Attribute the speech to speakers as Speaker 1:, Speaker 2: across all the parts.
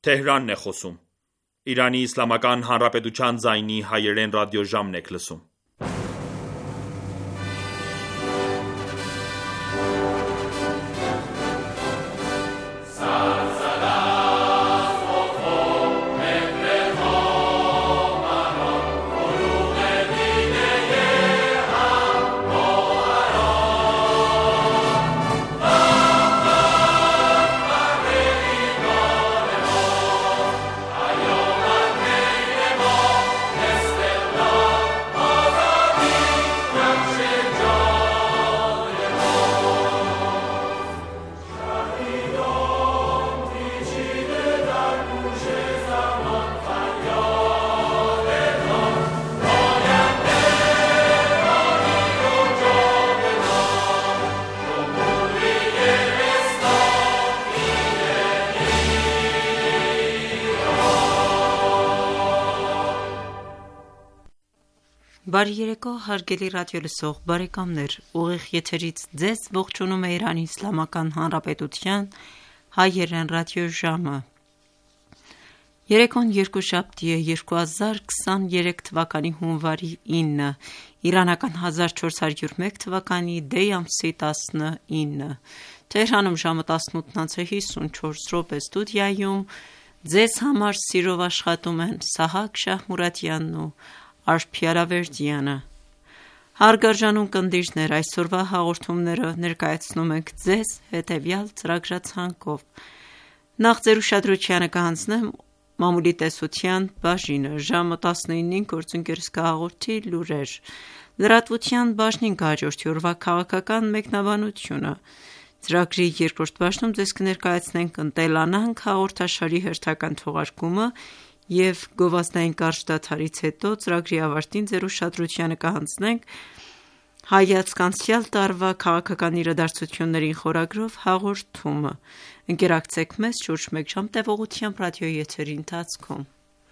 Speaker 1: Թեհրանն է խոսում։ Իրանի Իսլամական Հանրապետության ձայնի հայերեն ռադիոժամն եք լսում։
Speaker 2: Բարի երեկո, հարգելի ռադիոլսող բարեկամներ, ուղիղ եթերից ձեզ ողջունում է Իրանի Իսլամական Հանրապետության հայերեն ռադիոժամը։ Երեկոն երկուշաբթի է 2023 թվականի հունվարի 9, իրանական 1401 թվականի դեյ ամսի 19։ Թեհրանում ժամը 18:54 ստուդիայում ձեզ համար սիրով աշխատում են Սահակ Շահմուրադյանն ու Արփիարավերդյանը։ Հարգարժան կնդիրներ, այսօրվա հաղորդումները ներկայացնում ենք ձեզ հետևյալ ծրագրացանկով։ Նախ ձեր ուշադրությանը կհանձնեմ մամուլի տեսության բաժինը, ժամը 19-ին գործընկերս կհաղորդի լուրեր, լրատվության բաժնին կհաջորդի օրվա քաղաքական մեկնաբանությունը, ծրագրի երկրորդ բաժնում ձեզ կներկայացնենք «Ընտելանանք» հաղորդաշարի հերթական թողարկումը և գովազդային կարճ դադարից հետո ծրագրի ավարտին ձեր ուշադրությանը կհանձնենք հայացք անցյալ տարվա քաղաքական իրադարձություններին խորագրով հաղորդումը։ Ընկերակցեք մեզ շուրջ մեկ ժամ տևողությամբ ռադիոյի եթերի ընթացքում։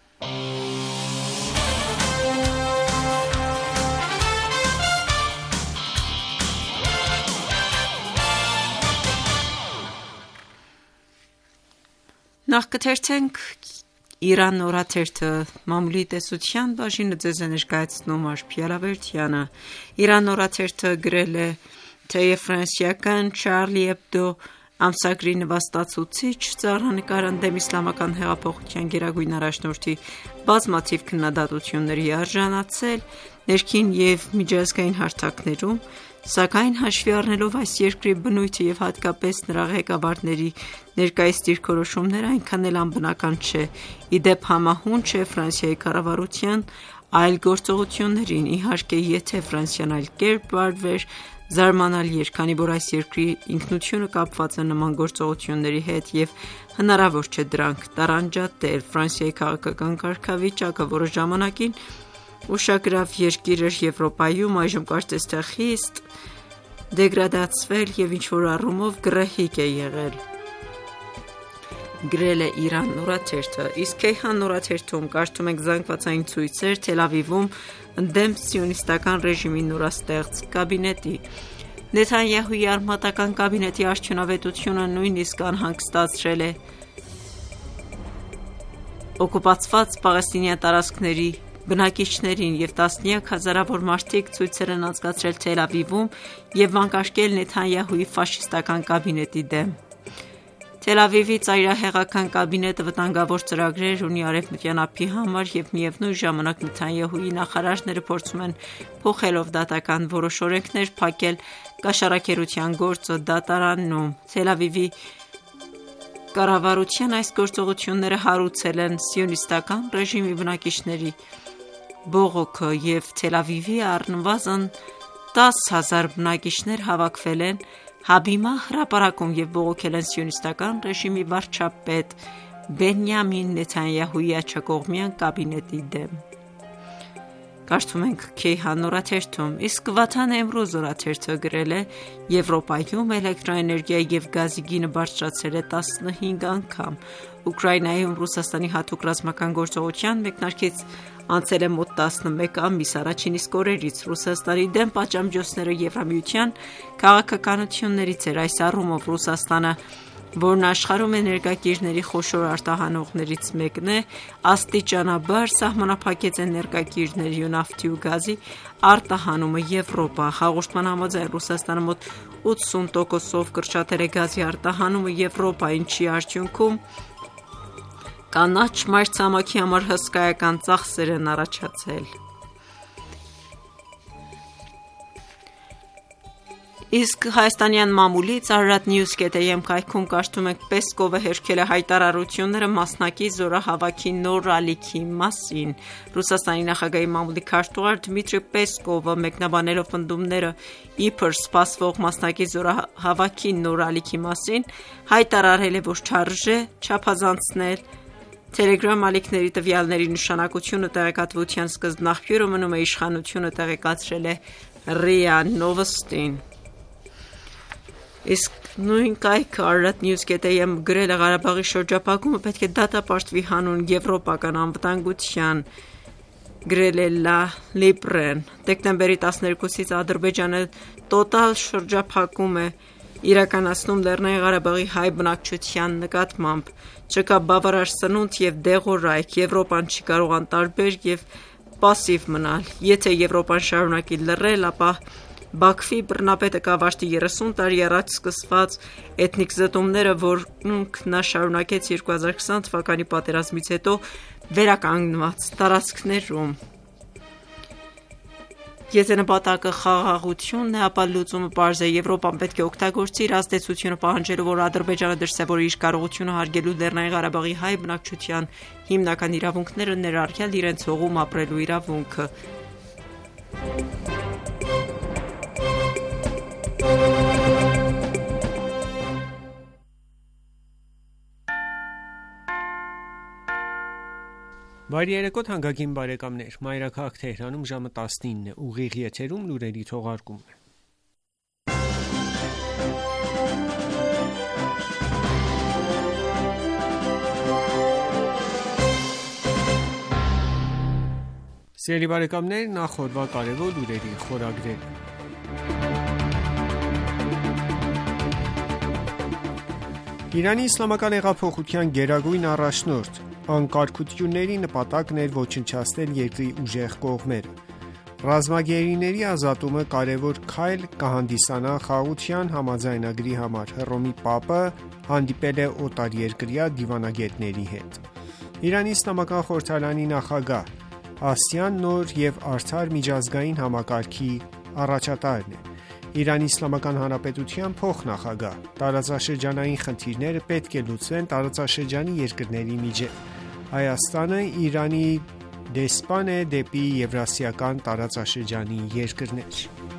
Speaker 2: Նախ կթերթենք Իրան օրաթերթը, մամուլի տեսության բաժինը ձեզ է ներկայացնում Արփիարավերդյանը։ Իրան օրաթերթը գրել է, թեև ֆրանսիական Charlie Hebdo ամսագրի նվաստացուցիչ ծառանկար ընդդեմ իսլամական հեղափոխության գերագույն առաջնորդի բազմաթիվ քննադատությունների արժանացել ներքին և միջազգային հարթակներում, սակայն հաշվի առնելով այս երկրի բնույթը և հատկապես նրա ղեկավարների ներկայիս դիրքորոշումները այնքան էլ անբնական չէ, ի դեպ համահունչ է Ֆրանսիայի կառավարության այլ գործողություններին, իհարկե եթե Ֆրանսիան այլ կերպ վարվեր, զարմանալի էր, քանի որ այս երկրի ինքնությունը կապված է նման գործողությունների հետ և հնարավոր չէ դրանք տարանջատել։ Ֆրանսիայի քաղաքական կարգավիճակը որոշ ժամանակին ուշագրավ երկիր էր Եվրոպայում, այժմ կարծես թե խիստ դեգրադացվել և ինչ-որ առումով գռեհիկ է եղել, գրել է Իրան օրաթերթը։ Իսկ Քեյհան օրաթերթում կարդում ենք զանգվածային ցույցեր Թել Ավիվում ընդդեմ սիոնիստական ռեժիմի նորաստեղծ կաբինետի։ Նեթանյահուի արմատական կաբինետի արդյունավետությունը նույնիսկ անհանգստացրել է օկուպացված պաղեստինյան տարածքների բնակիչներին և տասնյակ հազարավոր մարդիկ ցույցեր են անցկացրել Թել Ավիվում և վանկարկել Նեթանյահուի ֆաշիստական կաբինետի դեմ։ Թել Ավիվի ծայրահեղական կաբինետը վտանգավոր ծրագրեր ունի արևմտյան ափի համար և միևնույն ժամանակ Նեթանյահուի նախարարները փորձում են փոխելով դատական որոշ օրենքներ փակել կաշառակերության գործը դատարանում։ Թել Ավիվի կառավարության այս գործողությունները հարուցել են սիոնիստական ռեժիմի բնակիչների բողոքը և Թել Ավիվի առնվազն 10,000 բնակիչներ հավաքվել են Հաբիմա հրապարակում և բողոքել են սիոնիստական ռեժիմի վարչապետ Բենյամին Նեթանյահուի աջակողմյան կաբինետի դեմ։ Կարդում ենք Քեյհան օրաթերթում, իսկ Վաթան Էմրոզ օրաթերթը գրել է, Եվրոպայում էլեկտրոէներգիայի և գազի գինը բարձրացել է 15 անգամ։ Ուկրաինայում Ռուսաստանի հատուկ ռազմական գործողության մեկնարկից անցել է մոտ 11 ամիս, առաջին իսկ օրերից Ռուսաստանի դեմ պատժամիջոցները Եվրամիության քաղաքականություններից էր։ Այս առումով Ռուսաստանը որն աշխարհում էներգակիրների խոշոր արտահանողներից մեկն է, աստիճանաբար սահմանափակեց էներգակիրների ու նավթի ու գազի արտահանումը Եվրոպա։ Հաղորդման համաձայն Ռուսաստանը մոտ 80%-ով կրճատել է գազի արտահանումը Եվրոպա, ինչի արդյունքում կանաչ մայրցամաքի համար հսկայական ծախսեր են առաջացել։ Իսկ հայաստանյան մամուլից Արարատ News.am կայքում կարդում ենք Պեսկովը հերքել է հայտարարությունները մասնակի զորահավաքի նոր ալիքի մասին։ Ռուսաստանի նախագահի մամուլի քարտուղար Դմիտրի Պեսկովը մեկնաբանելով պնդումները իբր սպասվող մասնակի զորահավաքի նոր ալիքի մասին հայտարարել է, որ չարժե չափազանցնել Telegram ալիքների տվյալների նշանակությունը տեղեկատվության սկզբնաղբյուրը մնում է իշխանությունը տեղեկացրել է ՌԻԱ Նովոստին։ Իսկ նույն կայքը Արարատ News.am գրել է Ղարաբաղի շրջափակումը պետք է դատապարտվի հանուն եվրոպական անվտանգության, գրել է Լա Լիբրեն։ Դեկտեմբերի 12-ից Ադրբեջանը տոտալ շրջափակում է իրականացնում Լեռնային Ղարաբաղի հայ բնակչության նկատմամբ։ Չկա բավարար սնունդ եւ դեղորայք, Եվրոպան չի կարող անտարբեր եւ պասիվ մնալ։ Եթե Եվրոպան շարունակի լռել, ապա Բաքվի բռնապետը կավարտի 30 տարի առաջ սկսված էթնիկ զտումները, որոնք նա շարունակեց 2020 թվականի պատերազմից հետո վերականգնված տարածքներում։ Եթե նպատակը խաղաղությունն է, ապա լուծումը պարզ է։ Եվրոպան պետք է օգտագործի իր ազդեցությունը պահանջելով, որ Ադրբեջանը դրսևորի իր կարողությունը հարգելու Լեռնային Ղարաբաղի հայ բնակչության հիմնական իրավունքները, ներառյալ իրենց հողում ապրելու իրավունքը։
Speaker 3: Բարի երեկոտ հանգագին բարեկամներ, Մայրաքաղաք Թեհրանում ժամը 19 է, ուղիղ եթերում լուրերի թողարկումն է։ Սիրելի բարեկամներ, նախ օրվա կարևոր լուրերի խորագրերը։ Իրանի Իսլամական հեղափոխության գերագույն առաջնորդ անկարգությունների նպատակն էր ոչնչացնել երկրի ուժեղ կողմերը։ Ռազմագերիների ազատումը կարևոր քայլ կհանդիսանա խաղաղության համաձայնագրի համար։ Հռոմի Պապը հանդիպել է օտարերկրյա դիվանագետների հետ։ Իրանի Իսլամական խորհրդարանի նախագահ Ասիան նոր եւ արդար միջազգային համակարգի առաջատարն է։ Իրանի Իսլամական Հանրապետության փոխնախագահ տարածաշրջանային խնդիրները պետք է լուծվեն տարածաշրջանի երկրների միջև։ Հայաստանը Իրանի դեսպան է դեպի Եվրասիական տարածաշրջանի երկրներ։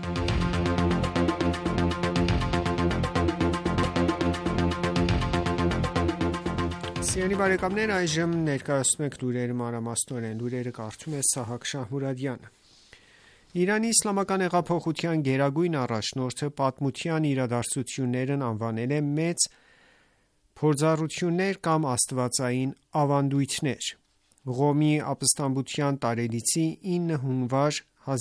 Speaker 3: Սիրելի բարեկամներ, այժմ ներկայացնում ենք լուրերը մանրամասնորեն։ Լուրերը կարդում է Սահակ Շահմուրադյանը։ Իրանի Իսլամական հեղափոխության գերագույն առաջնորդը պատմության իրադարձություններն անվանել է մեծ փորձառություններ կամ աստվածային ավանդույթներ։ Ղոմի ապստամբության տարելիցի 9 հունվար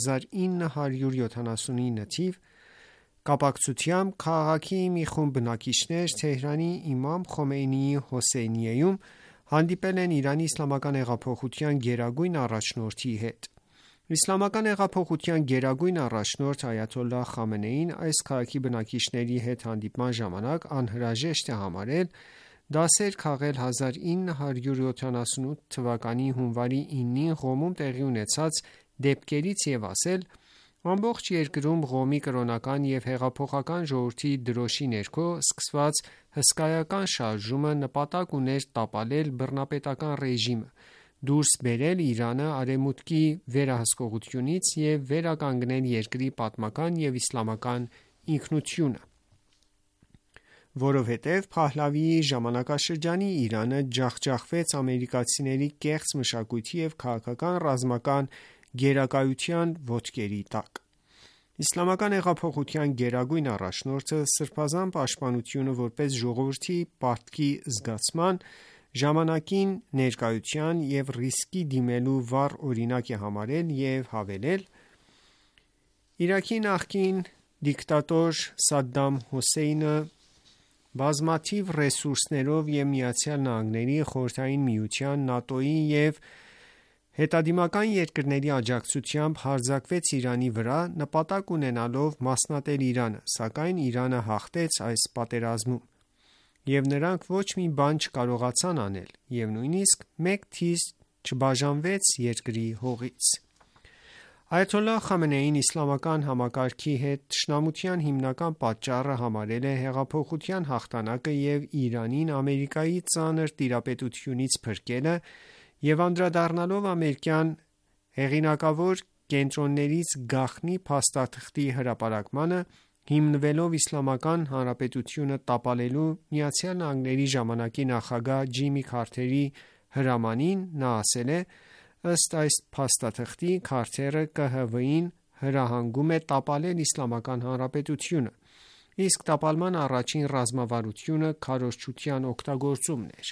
Speaker 3: 1979 թիվ կապակցությամբ քաղաքի մի խումբ բնակիչներ Թեհրանի Իմամ Խոմեյնիի Հոսեյնիեում հանդիպել են Իրանի Իսլամական հեղափոխության գերագույն առաջնորդի հետ։ Իսլամական հեղափոխության գերագույն առաջնորդ Այաթոլլահ Խամենեին այս քաղաքի բնակիչների հետ հանդիպման ժամանակ անհրաժեշտ է համարել դասեր քաղել 1978 թվականի հունվարի 9-ին Ղոմում տեղի ունեցած դեպքերից եւ ասել. ամբողջ երկրում Ղոմի կրոնական եւ հեղափոխական ժողովրդի դրոշի ներքո սկսված հսկայական շարժումը նպատակ ուներ տապալել բռնապետական ռեժիմը, դուրս բերել Իրանը արևմուտքի վերահսկողությունից եւ վերականգնել երկրի պատմական եւ իսլամական ինքնությունը, որովհետեւ Փահլավիի ժամանակաշրջանի Իրանը ջախջախվեց ամերիկացիների կեղծ մշակույթի եւ քաղաքական ռազմական գերակայության ոտքերի տակ։ Իսլամական հեղափոխության գերագույն առաջնորդը սրբազան պաշտպանությունը որպես ժողովրդի պարտքի զգացման, ժամանակին ներկայության եւ ռիսկի դիմելու վառ օրինակ է համարել եւ հավելել. Իրաքի նախկին դիկտատոր Սադդամ Հուսեյնը բազմաթիվ ռեսուրսներով և ԱՄՆ-ի, Խորհրդային Միության, ՆԱՏՕ-ի և հետադիմական երկրների աջակցությամբ հարձակվեց Իրանի վրա՝ նպատակ ունենալով մասնատել Իրանը, սակայն Իրանը հաղթեց այս պատերազմում, և նրանք ոչ մի բան չկարողացան անել, և նույնիսկ մեկ թիզ չբաժանվեց երկրի հողից։ Այաթոլլահ Խամենեին իսլամական համակարգի հետ թշնամության հիմնական պատճառը համարել է հեղափոխության հաղթանակը և Իրանին Ամերիկայի ծանր տիրապետությունից փրկելը և անդրադառնալով ամերիկյան հեղինակավոր կենտրոններից գաղտնի փաստաթղթի հրապարակմանը, հիմնվելով Իսլամական Հանրապետությունը տապալելու ԱՄՆ ժամանակի նախագահ Ջիմի Քարթերի հրամանին, նա ասել է. «Ըստ այս փաստաթղթի, Քարթերը ԿՀՎ-ին հրահանգում է տապալել Իսլամական Հանրապետությունը, իսկ տապալման առաջին ռազմավարությունը քարոզչության օգտագործումն էր»։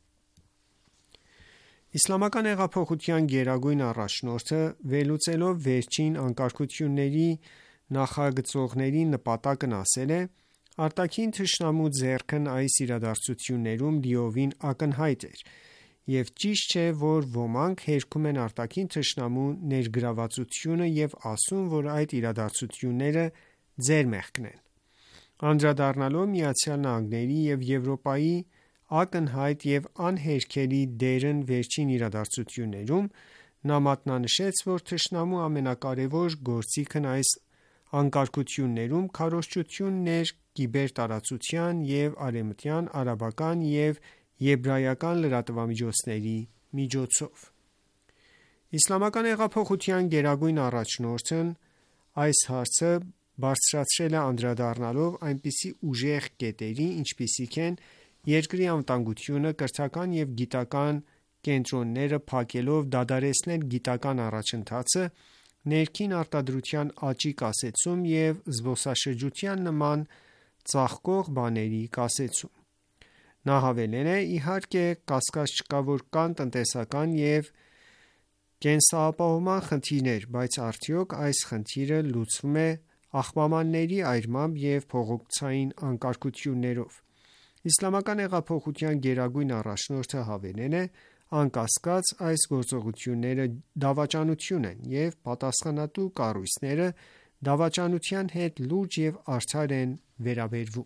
Speaker 3: Իսլամական հեղափոխության գերագույն առաջնորդը, վերլուծելով վերջին անկարգությունների նախագծողների նպատակն, ասել է. «Արտաքին թշնամու ձեռքն այս իրադարձություններում լիովին ակնհայտ էր, և ճիշտ չէ, որ ոմանք հերքում են արտաքին թշնամու ներգրավվածությունը և ասում, որ այդ իրադարձությունները ձեր մեղքն են»։ Անդրադառնալով ԱՄՆ-ի և Եվրոպայի ակնհայտ և անհերքելի դերն վերջին իրադարձություններում, նա մատնանշեց, որ թշնամու ամենակարևոր գործիքն այս անկարգություններում քարոզչությունն էր կիբերտարածության և արևմտյան, արաբական և եբրայական լրատվամիջոցների միջոցով։ Իսլամական հեղափոխության գերագույն առաջնորդն այս հարցը բարձրացրել է անդրադառնալով այնպիսի ուժեղ կետերի, ինչպիսիք են երկրի անվտանգությունը, կրթական և գիտական կենտրոնները փակելով դադարեցնել գիտական առաջընթացը, ներքին արտադրության աճի կասեցում և զբոսաշրջության նման ծաղկող բաների կասեցում։ Նա հավելել է. «Իհարկե, կասկած չկա, որ կան տնտեսական և կենսապահովման խնդիրներ, բայց արդյոք այս խնդիրը լուծվում է աղբամանների այրմամբ և փողոցային անկարգություններով»։ Իսլամական հեղափոխության գերագույն առաջնորդը հավելել է. «Անկասկած, այս գործողությունները դավաճանություն են, և պատասխանատու կառույցները դավաճանության հետ լուրջ և արդար են վերաբերվում»։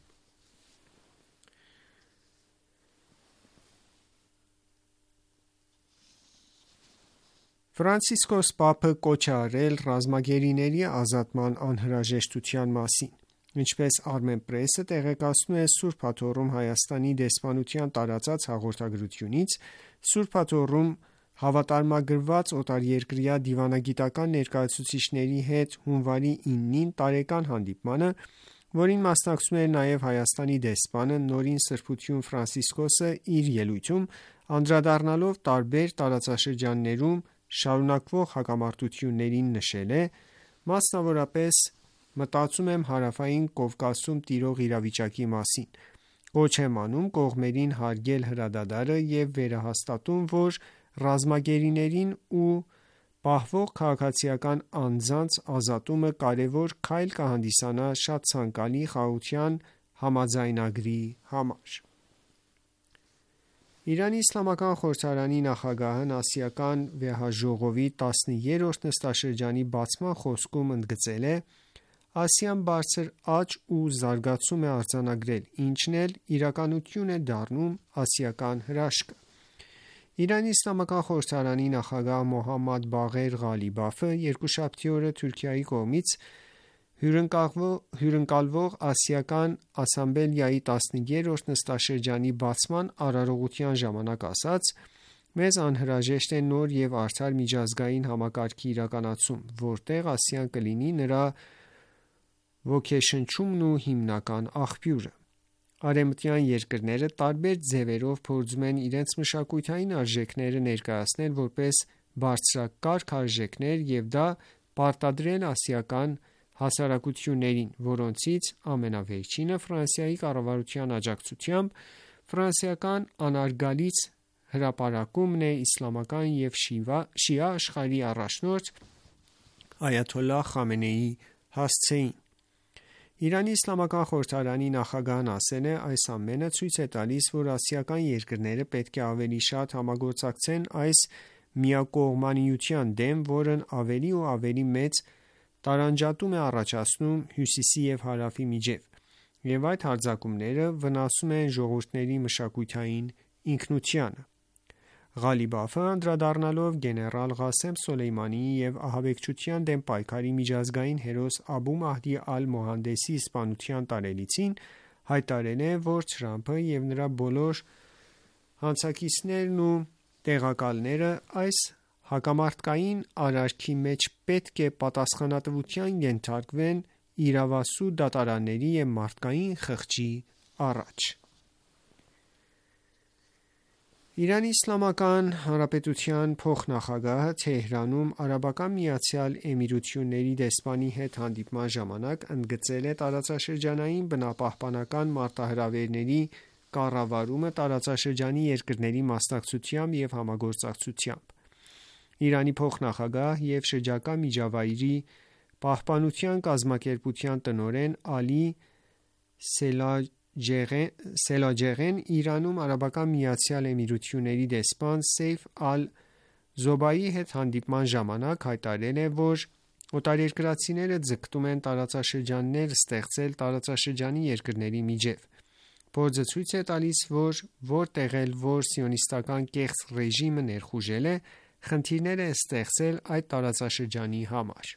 Speaker 3: Ֆրանցիսկոս Պապը կոչ է արել ռազմագերիների ազատման անհրաժեշտության մասին։ Ինչպես Armenpress-ը տեղեկացնում է Սուրբ Աթոռում Հայաստանի դեսպանության տարածած հաղորդագրությունից, Սուրբ Աթոռում հավատարմագրված օտարերկրյա դիվանագիտական ներկայացուցիչների հետ հունվարի 9-ին տարեկան հանդիպմանը, որին մասնակցում էր նաև Հայաստանի դեսպանը, Նորին Սրբություն Ֆրանցիսկոսը իր ելույթում, անդրադառնալով տարբեր տարածաշրջաններում շարունակվող հակամարտություններին, նշել է. «Մասնավորապես, մտածում եմ Հարավային Կովկասում տիրող իրավիճակի մասին։ Կոչ եմ անում կողմերին հարգել հրադադարը և վերահաստատում, որ ռազմագերիներին ու պահվող քաղաքացիական անձանց ազատումը կարևոր քայլ կհանդիսանա շատ ցանկալի խաղաղության համաձայնագրի համար»։ Իրանի իսլամական խորհրդարանի նախագահն Ասիական վեհաժողովի 13-րդ նստաշրջանի բացման խոսքում ընդգծել է. «Ասիան բարձր աճ ու զարգացում է արձանագրել, ինչն էլ իրականություն է դառնում ասիական հրաշքը»։ Իրանի իսլամական խորհրդարանի նախագահ Մոհամմադ Բաղեր Ղալիբաֆը երկուշաբթի օրը Թուրքիայի կողմից հյուրընկալվող Ասիական ասամբլեայի 13-րդ նստաշրջանի բացման արարողության ժամանակ ասաց. «Մեզ անհրաժեշտ է նոր և արդար միջազգային համակարգի իրականացում, որտեղ Ասիան կլինի նրա ոգեշնչումն ու հիմնական աղբյուրը»։ Արևմտյան երկրները տարբեր ձևերով փորձում են իրենց մշակութային արժեքները ներկայացնել որպես բարձրակարգ արժեքներ և դա պարտադրել ասիական հասարակություններին, որոնցից ամենավերջինը Ֆրանսիայի կառավարության աջակցությամբ ֆրանսիական անարգալից հրապարակումն է իսլամական և շիա աշխարհի առաջնորդ Այաթոլլահ Խամենեիի հասցեին։ Իրանի իսլամական խորհրդարանի նախագահն ասել է. այս ամենը ցույց է տալիս, որ ասիական երկրները պետք է ավելի շատ համագործակցեն այս միակողմանիության դեմ, որն ավելի ու ավելի մեծ տարանջատում է առաջացնում հյուսիսի և հարավի միջև, և այդ հարձակումները վնասում են ժողովուրդների մշակութային ինքնությանը: Ղալիբաֆը, անդրադառնալով գեներալ Ղասեմ Սոլեյմանիի և ահաբեկչության դեմ պայքարի միջազգային հերոս Աբու Մահդի Ալ-Մոհանդեսի սպանության տարելիցին, հայտարարել է, որ Թրամփը և նրա բոլոր հանցակիցներն ու տեղակալները այս հակամարտկային արարքի մեջ պետք է պատասխանատվության ենթարկվեն իրավասու դատարանների և մարդկային խղճի առաջ: Իրանի Իսլամական Հանրապետության փոխնախագահը Թեհրանում Արաբական Միացյալ Էմիրությունների դեսպանի հետ հանդիպման ժամանակ ընդգծել է տարածաշրջանային բնապահպանական մարտահրավերների կառավարումը տարածաշրջանի երկրների մասնակցությամբ և համագործակցությամբ: Իրանի փոխնախագահ և շրջակա միջավայրի պահպանության կազմակերպության տնօրեն Ալի Սելաջեղեն Իրանում Արաբական Միացյալ Էմիրությունների դեսպան Սեյֆ Ալ-Զոբայի հետ հանդիպման ժամանակ հայտարարել է, որ օտարերկրացիները ձգտում են տարածաշրջաններ ստեղծել տարածաշրջանի երկրների միջև: Փորձը ցույց է տալիս, որ որտեղ էլ որ սիոնիստական կեղծ ռեժիմը ներխուժել է, խնդիրներ է ստեղծել այդ տարածաշրջանի համար: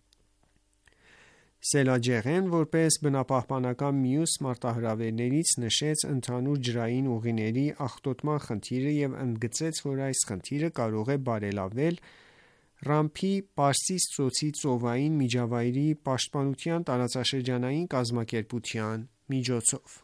Speaker 3: Սելաջեղեն, որպես բնապահպանական մյուս մարտահրավերներից, նշեց ընդհանուր ջրային ուղիների աղտոտման խնդիրը և ընդգծեց, որ այս խնդիրը կարող է բարելավվել ՌԱՄՓ-ի Պարսից ծոցի ծովային միջավայրի պաշտպանության տարածաշրջանային կազմակերպության միջոցով: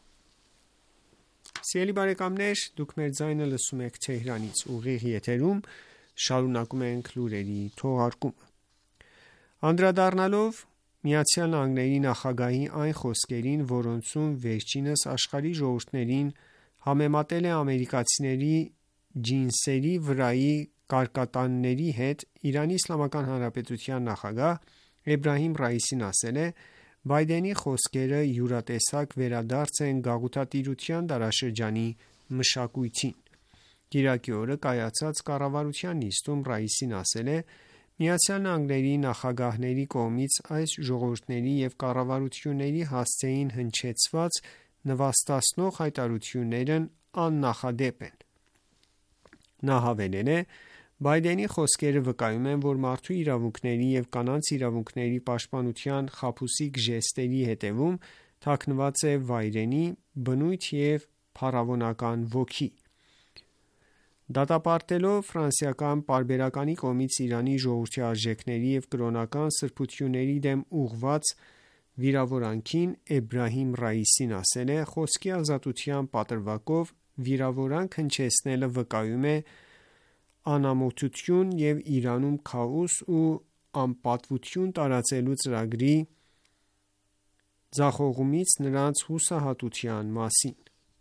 Speaker 3: Անդրադառնալով ԱՄՆ նախագահի այն խոսքերին, որոնցում վերջինս աշխարհի ժողովուրդներին համեմատել է ամերիկացիների ջինսերի վրայի կարկատանների հետ, Իրանի Իսլամական Հանրապետության նախագահ Էբրահիմ Ռայիսին ասել է. «Բայդենի խոսքերը յուրատեսակ վերադարձ են գաղութատիրության դարաշրջանի մշակույթին»: Կիրակի օրը կայացած կառավարության նիստում Ռայիսին ասել է. «ԱՄՆ նախագահների կողմից այս ժողովուրդների և կառավարությունների հասցեին հնչեցված նվաստացնող հայտարարություններն աննախադեպ են»: Նա հավելել է. «Բայդենի խոսքերը վկայում են, որ մարդու իրավունքների և կանանց իրավունքների պաշտպանության խաբուսիկ ժեստերի հետևում թաքնված է վայրենի, բնույթ և փառավոնական ոգի»: Դատապարտելով ֆրանսիական պարբերականի կողմից Իրանի ժողովրդի արժեքների և կրոնական սրբությունների դեմ ուղղված վիրավորանքին, Էբրահիմ Ռայիսին ասել է. «Խոսքի ազատության պատրվակով վիրավորանք հնչեցնելը վկայում է անամոթություն և Իրանում քաոս ու անպատվություն տարածելու ծրագրի ձախողումից նրանց հուսահատության մասին»: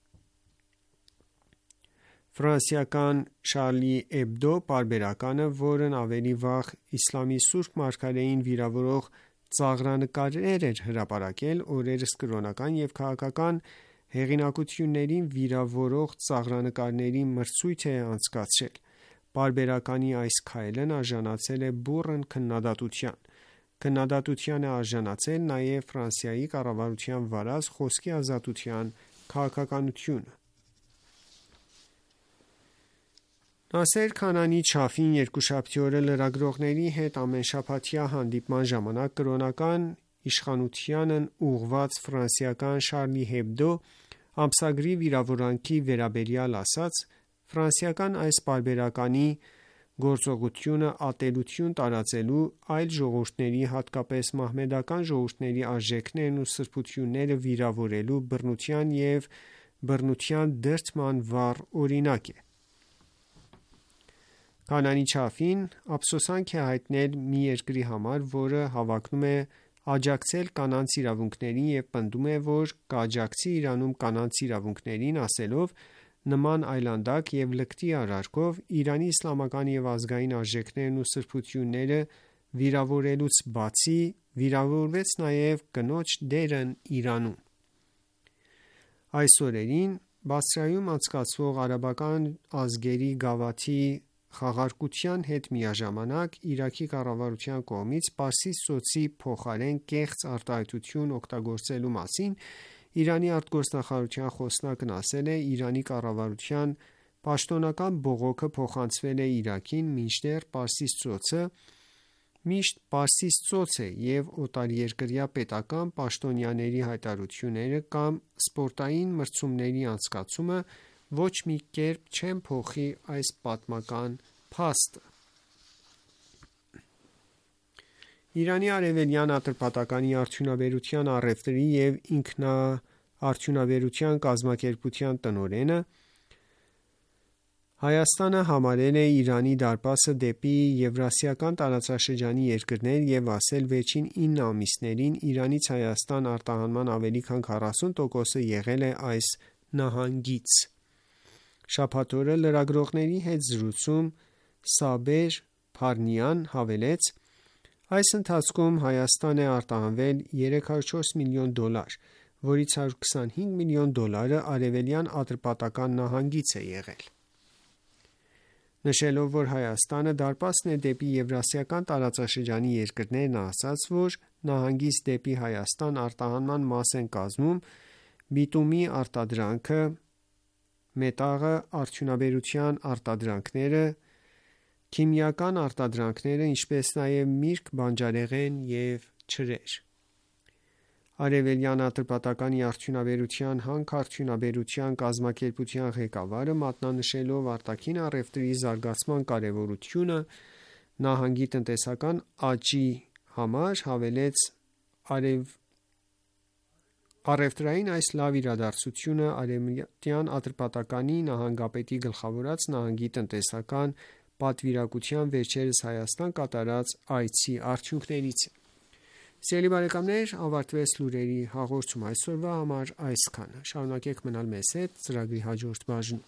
Speaker 3: Ֆրանսիական Շարլի Էբդո պարբերականը, որն ավելի վաղ իսլամի սուրբ մարգարեին վիրավորող ծաղրանկարներ էր հրապարակել, օրերս կրոնական և քաղաքական հեղինակություններին վիրավորող ծաղրանկարների մրցույթ է անցկացրել: Պարբերականի այս քայլն արժանացել է բուռն քննադատության: Քննադատության է արժանացել նաև Ֆրանսիայի կառավարության վարած խոսքի ազատության քաղաքականությունը: Նասեր Քանանի Չաֆին երկուշաբթի օրը լրագրողների հետ ամենաշաբաթյա հանդիպման ժամանակ կրոնական իշխանությանն ուղղված ֆրանսիական Շարլի Էբդո ամսագրի վիրավորանքի վերաբերյալ ասաց. «Ֆրանսիական այս պարբերականի գործողությունը ատելություն տարածելու, այլ ժողովուրդների, հատկապես մահմեդական ժողովուրդների արժեքներն ու սրբությունները վիրավորելու բռնության և բռնության դրդման վառ օրինակ է»: Քանանի Չաֆին ափսոսանք է հայտնել մի երկրի համար, որը հավակնում է աջակցել կանանց իրավունքներին և պնդում է, որ կաջակցի Իրանում կանանց իրավունքներին, ասելով. «Նման այլանդակ և լկտի արարքով Իրանի իսլամական և ազգային արժեքներն ու սրբությունները վիրավորելուց բացի, վիրավորվեց նաև կնոջ դերն Իրանում։ Այս օրերին Բասրայում անցկացվող արաբական ազգերի գավաթի խաղարկության հետ միաժամանակ Իրաքի կառավարության կողմից Պարսից ծոցի փոխարեն կեղծ արտահայտություն օգտագործելու մասին Իրանի արտգործնախարարության խոսնակն ասել է. Իրանի կառավարության պաշտոնական բողոքը փոխանցվել է Իրաքին, մինչդեռ Պարսից ծոցը միշտ Պարսից ծոց է և օտարերկրյա պետական պաշտոնյաների հայտարարությունները կամ սպորտային մրցումների անցկացումը ոչ մի կերպ չեն փոխի այս պատմական փաստը։ Իրանի արևելյան Ատրպատականի արդյունաբերության առևտրի և ինքնաարդյունաբերության կազմակերպության տնօրենը Հայաստանը համարել է Իրանի դարպասը դեպի Եվրասիական տարածաշրջանի երկրներ և ասել վերջին 9 ամիսներին Իրանից Հայաստան արտահանման ավելի քան 40%-ը եղել է այս նահանգից։ Շաբաթ օրը լրագրողների հետ զրույցում Սաբեր Փարնիան հավելեց. Այս ընթացքում Հայաստան է արտահանվել $304 միլիոն, որից $125 միլիոն արևելյան Ատրպատական նահանգից է եղել։ Նշելով, որ Հայաստանը դարպասն է դեպի Եվրասիական տարածաշրջանի երկրներ, նա ասաց, որ նահանգից դեպի Հայաստան արտահանման մաս են կազմում բիտումի արտադրանքը, մետաղը, արդյունաբերության արտադրանքները, քիմիական արտադրանքները, ինչպես նաև միրգ, բանջարեղեն և ջրեր։ Արևելյան Ատրպատականի արդյունաբերության հանքարդյունաբերության կազմակերպության ղեկավարը մատնանշելով արտաքին առևտրի զարգացման կարևորությունը նահանգի տնտեսական աճի համար հավելեց. Առևտրային այս լավ իրադարձությունը Արևմտյան Ատրպատականի նահանգապետի գլխավորած նահանգի տնտեսական պատվիրակության վերջերս Հայաստան կատարած այցի արդյունքներից է։ Սիրելի բարեկամներ, ավարտվեց լուրերի հաղորդումը այսօրվա համար այսքանը։ Շարունակեք մնալ մեզ հետ ծրագրի հաջորդ բաժնում։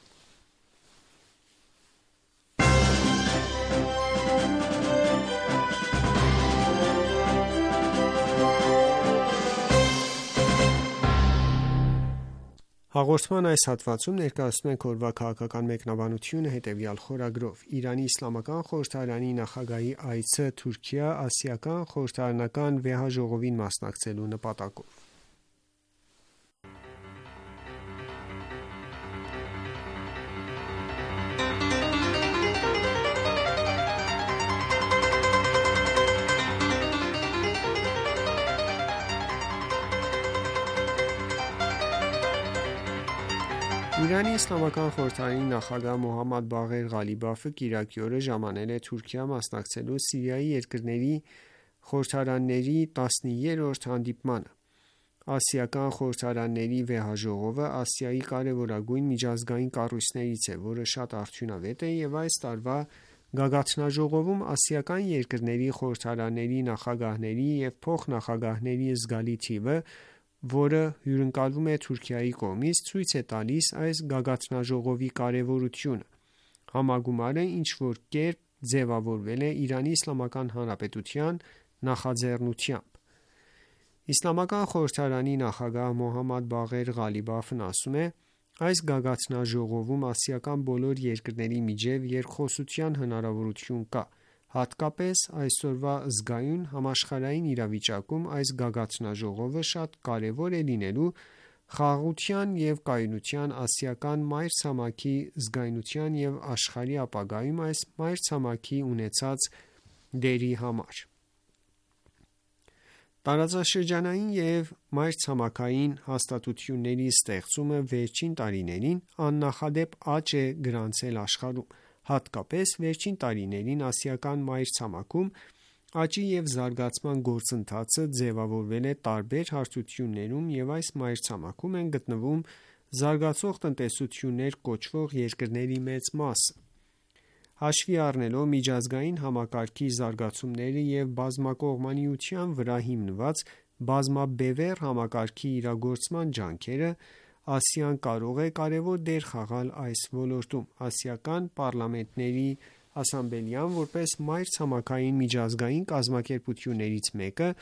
Speaker 3: Հաղորդման այս հատվածում ներկայացնում ենք օրվա քաղաքական մեկնաբանությունը հետևյալ խորագրով. Իրանի Իսլամական խորհրդարանի նախագահի այցը Թուրքիա ասիական խորհրդարանական վեհաժողովին մասնակցելու նպատակով։ Իրանի Իսլամական խորհրդարանի նախագահ Մոհամմադ Բաղեր Ղալիբաֆը կիրակի օրը ժամանել է Թուրքիա մասնակցելու Սիրիայի երկրների խորհրդարանների 13-րդ հանդիպմանը։ Ասիական խորհրդարանների վեհաժողովը Ասիայի կարևորագույն միջազգային կառույցներից է, որը շատ արդյունավետ է և այս տարվա գագաթնաժողովում ասիական երկրների խորհրդարանների նախագահների և փոխնախագահների զգալի թիվը, որը հյուրընկալվում է Թուրքիայի կողմից, ցույց է տալիս այս գագաթնաժողովի կարևորությունը։ Համագումարը ինչ-որ կերպ ձևավորվել է Իրանի Իսլամական Հանրապետության նախաձեռնությամբ։ Իսլամական խորհրդարանի նախագահ Մոհամմադ Բաղեր Ղալիբաֆն ասում է. Այս գագաթնաժողովում ասիական բոլոր երկրների միջև երկխոսության հնարավորություն կա։ Հատկապես այսօրվա զգայուն համաշխարհային իրավիճակում այս գագաթնաժողովը շատ կարևոր է լինելու խաղաղության և կայունության, ասիական մայրցամաքի զգայունության և աշխարհի ապագայում այս մայրցամաքի ունեցած դերի համար։ Տարածաշրջանային և մայրցամաքային հաստատությունների ստեղծումը վերջին տարիներին աննախադեպ աճ է գրանցել աշխարհում։ Հատկապես վերջին տարիներին ասիական մայրցամաքում աճի և զարգացման գործընթացը ձևավորվել է տարբեր հարթություններում և այս մայրցամաքում են գտնվում զարգացող տնտեսություններ կոչվող երկրների մեծ մասը։ Հաշվի առնելով միջազգային համակարգի զարգացումները և բազմակողմանիության վրա հիմնված բազմաբևեռ համակարգի իրագործման ջանքերը, Ասիան կարող է կարևոր դեր խաղալ այս ոլորտում։ Ասիական պառլամենտների ասամբլեան, որպես մայրցամաքային միջազգային կազմակերպություններից մեկը,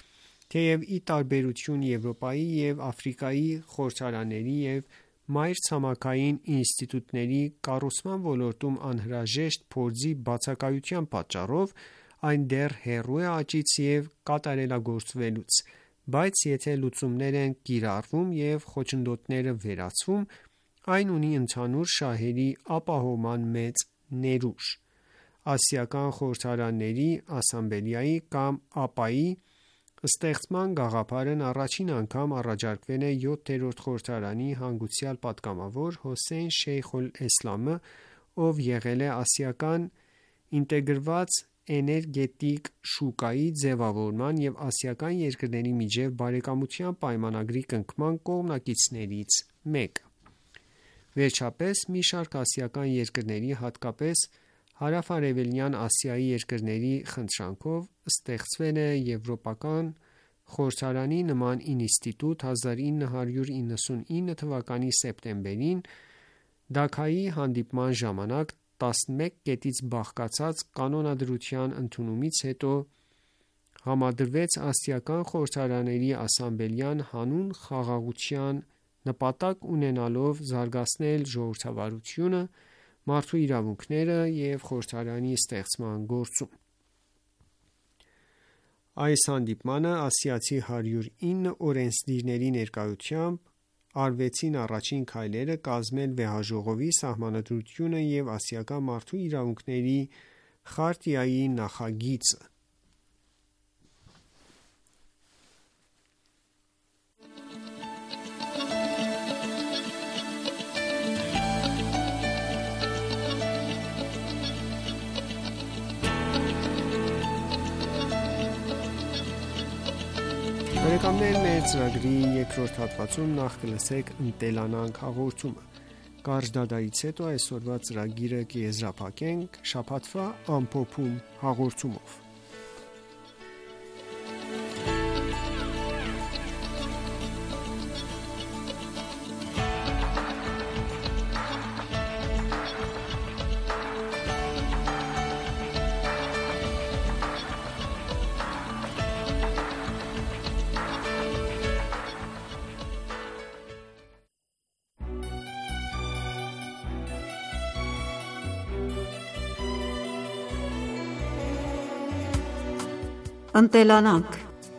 Speaker 3: Թեև ի տարբերություն Եվրոպայի և Աֆրիկայի խորհրդարանների և մայրցամաքային ինստիտուտների կառուցման ոլորտում անհրաժեշտ փորձի բացակայության պատճառով այն դեռ հեռու է աճից և կատարելագործվելուց, բայց եթե լուծումներ են կիրառվում և խոչընդոտները վերացվում, այն ունի ընդհանուր շահերի ապահովման մեծ ներուժ: Ասիական խորհրդարանների ասամբլեայի կամ ԱՊԱ-ի ստեղծման գաղափարն առաջին անգամ առաջարկվել է 7-րդ խորհրդարանի հանգուցյալ պատգամավոր Հոսեյն Շեյխ ալ-Էսլամը, ով եղել է ասիական ինտեգրված էներգետիկ շուկայի ձևավորման և ասիական երկրների միջև բարեկամության պայմանագրի կնքման կողմնակիցներից մեկը: Վերջապես, մի շարք ասիական երկրների, հատկապես հարավ-արևելյան Ասիայի երկրների խնդրանքով ստեղծվել է Եվրոպական խորհրդարանի նման ինստիտուտ: 1999 թվականի սեպտեմբերին Դաքայի հանդիպման ժամանակ 11 կետից բաղկացած կանոնադրության ընդունումից հետո համադրվեց Ասիական խորհրդարանների ասամբլեան հանուն խաղաղության նպատակ ունենալով զարգացնել ժողովրդավարությունը, մարդու իրավունքները և խորհրդարանի ստեղծման գործում: Այս հանդիպմանը ասիացի 109 օրենսդիրների ներկայությամբ արվեցին առաջին քայլերը կազմել վեհաժողովի Սահմանադրությունը և Ասիական մարդու իրավունքների խարտիայի նախագիծը: Մեր ծրագրի երկրորդ հատվածում նախ կլսենք «Ընտելանանք» հաղորդումը: Կարճ դադարից հետո այսօրվա ծրագիրը կեզրափակենք շաբաթվա ամփոփում հաղորդումով:
Speaker 2: Ընտելանանք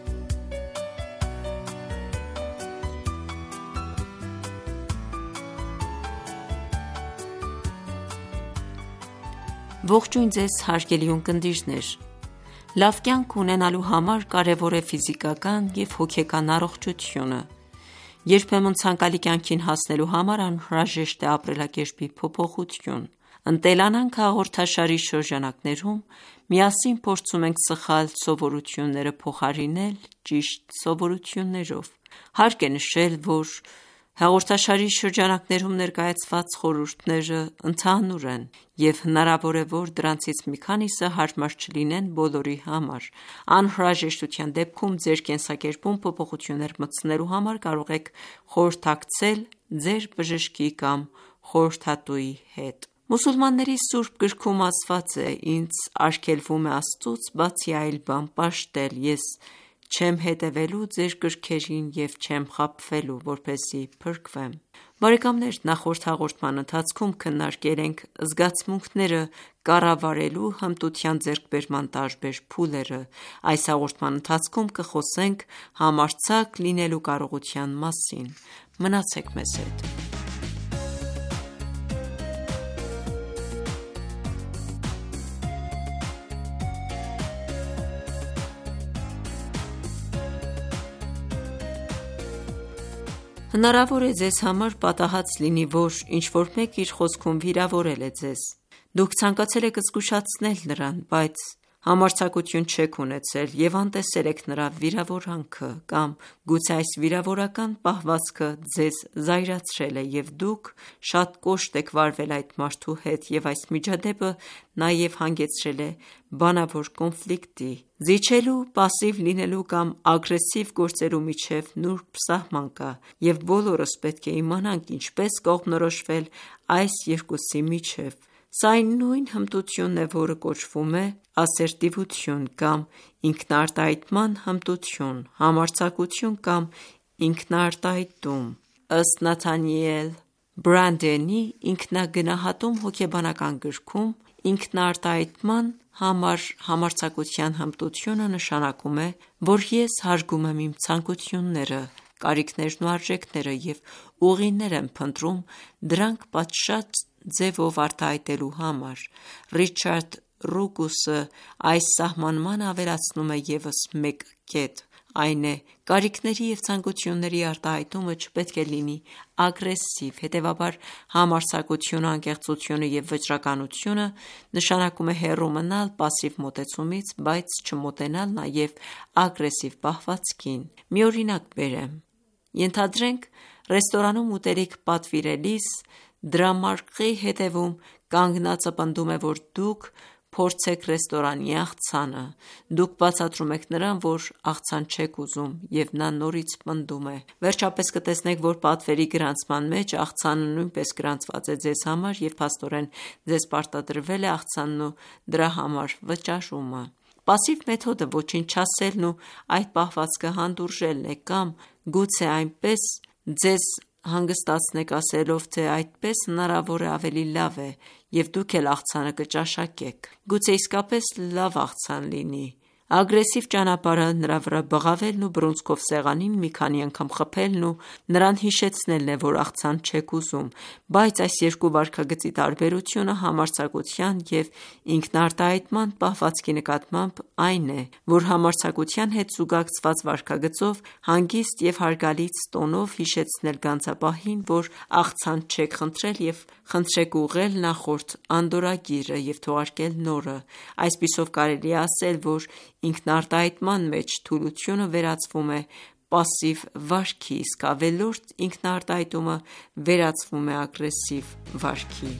Speaker 2: Ողջույն ձեզ հարգելի ունկնդիրներ: Լավ կյանք ունենալու համար կարևոր է ֆիզիկական և հոգեկան առողջությունը: Երբեմն ցանկալի կյանքին հասնելու համար անհրաժեշտ է ապրելակերպի փոփոխություն: «Ընտելանանք» հաղորդաշարի շրջանակներում միասին փորձում ենք սխալ սովորությունները փոխարինել ճիշտ սովորություններով: Հարկ է նշել, որ հաղորդաշարի շրջանակներում ներկայացված խորհուրդները ընդհանուր են, և հնարավոր է, որ դրանցից մի քանիսը հարմար չլինեն բոլորի համար: Անհրաժեշտության դեպքում ձեր կենսակերպում փոփոխություններ մտցնելու համար կարող եք խորհրդակցել ձեր բժշկի կամ խորհրդատուի հետ: Մուսուլմանների սուրբ գրքում ասված է. «Ինձ արգելվում է Աստծուց բացի այլ բան պաշտել: Ես չեմ հետևելու ձեր կրքերին և չեմ խաբվելու, որպեսզի փրկվեմ»: Նախորդ հաղորդման ընթացքում քննարկել ենք զգացմունքները կառավարելու հմտության ձեռքբերման տարբեր փուլերը: Այս հաղորդման ընթացքում կխոսենք համարձակ լինելու կարողության մասին: Մնացեք մեզ հետ: Հնարավոր է ձեզ համար պատահած լինի, որ ինչ-որ մեկ իր խոսքում վիրավորել է ձեզ: Դուք ցանկացել եք զգուշացնել նրան, բայց համարձակություն չեք ունեցել և անտեսել եք նրա վիրավորանքը: Կամ գուցե այս վիրավորական պահվածքը ձեզ զայրացրել է և դուք շատ կոշտ եք վարվել այդ մարդու հետ և այս միջադեպը նաև հանգեցրել է բանավոր կոնֆլիկտի: Զիջելու, պասիվ լինելու կամ ագրեսիվ գործերու միջև նուրբ սահման կա, և բոլորս պետք է իմանանք ինչպես կողմնորոշվել այս երկուսի միջև: Սա այն նույն հմտությունն է, որը կոչվում է ասերտիվություն կամ ինքնարտահայտման հմտություն, համարձակություն կամ ինքնարտահայտում: Ըստ Նաթանիել Բրանդենի ինքնագնահատում հոգեբանական գրքում, ինքնարտահայտման համար համարձակության հմտությունը նշանակում է, որ ես հարգում եմ իմ ցանկությունները, կարիքներն ու արժեքները և ուղիներ եմ փնտրում դրանք պատշաճ ձևով արտահայտելու համար: Ռիչարդ Ռուկուսը այս սահմանմանը ավելացնում է ևս մեկ կետ, այն է՝ կարիքների և ցանկությունների արտահայտումը չպետք է լինի ագրեսիվ: Հետևաբար, համարձակությունը, անկեղծությունը և վճռականությունը նշանակում է հեռու մնալ պասիվ մոտեցումից, բայց չմոտենալ նաև ագրեսիվ պահվածքին: Մի օրինակ բերեմ: Ենթադրենք ռեստորանում ուտելիք պատվիրելիս դրամարկղի հետևում կանգնածը պնդում է, որ դուք փորձեք ռեստորանի աղցանը: Դուք բացատրում եք նրան, որ աղցան չեք ուզում, և նա նորից պնդում է: Վերջապես կտեսնեք, որ պատվերի գրանցման մեջ աղցանը նույնպես գրանցված է ձեզ համար և փաստորեն ձեզ պարտադրվել է աղցանն ու դրա համար վճարումը: Պասիվ մեթոդը ոչինչ չասելն ու այդ պահվածքը հանդուրժելն է, կամ գուցե այնպես ձեզ հանգստացնեք ասելով, թե այդպես հնարավոր է ավելի լավ է և դուք էլ աղցանը կճաշակեք: Գուցե իսկապես լավ աղցան լինի: Ագրեսիվ ճանապարհը նրա վրա բղավելն ու բռունցքով սեղանին մի քանի անգամ խփելն ու նրան հիշեցնելն է, որ աղցան չեք ուզում: Բայց այս երկու վարքագծի տարբերությունը համարձակության և ինքնարտահայտման պահվածքի նկատմամբ այն է, որ համարձակության հետ զուգակցված վարքագծով հանգիստ և հարգալից տոնով հիշեցնել գանձապահին, որ աղցան չեք խնդրել և խնդրեք ուղղել նախորդ անդորրագիրը և թողարկել նորը: Այսպիսով կարելի է ասել, որ ինքնարտահայտման մեջ թուլությունը վերածվում է պասիվ վարքի, իսկ ավելորդ ինքնարտահայտումը վերածվում է ագրեսիվ վարքի: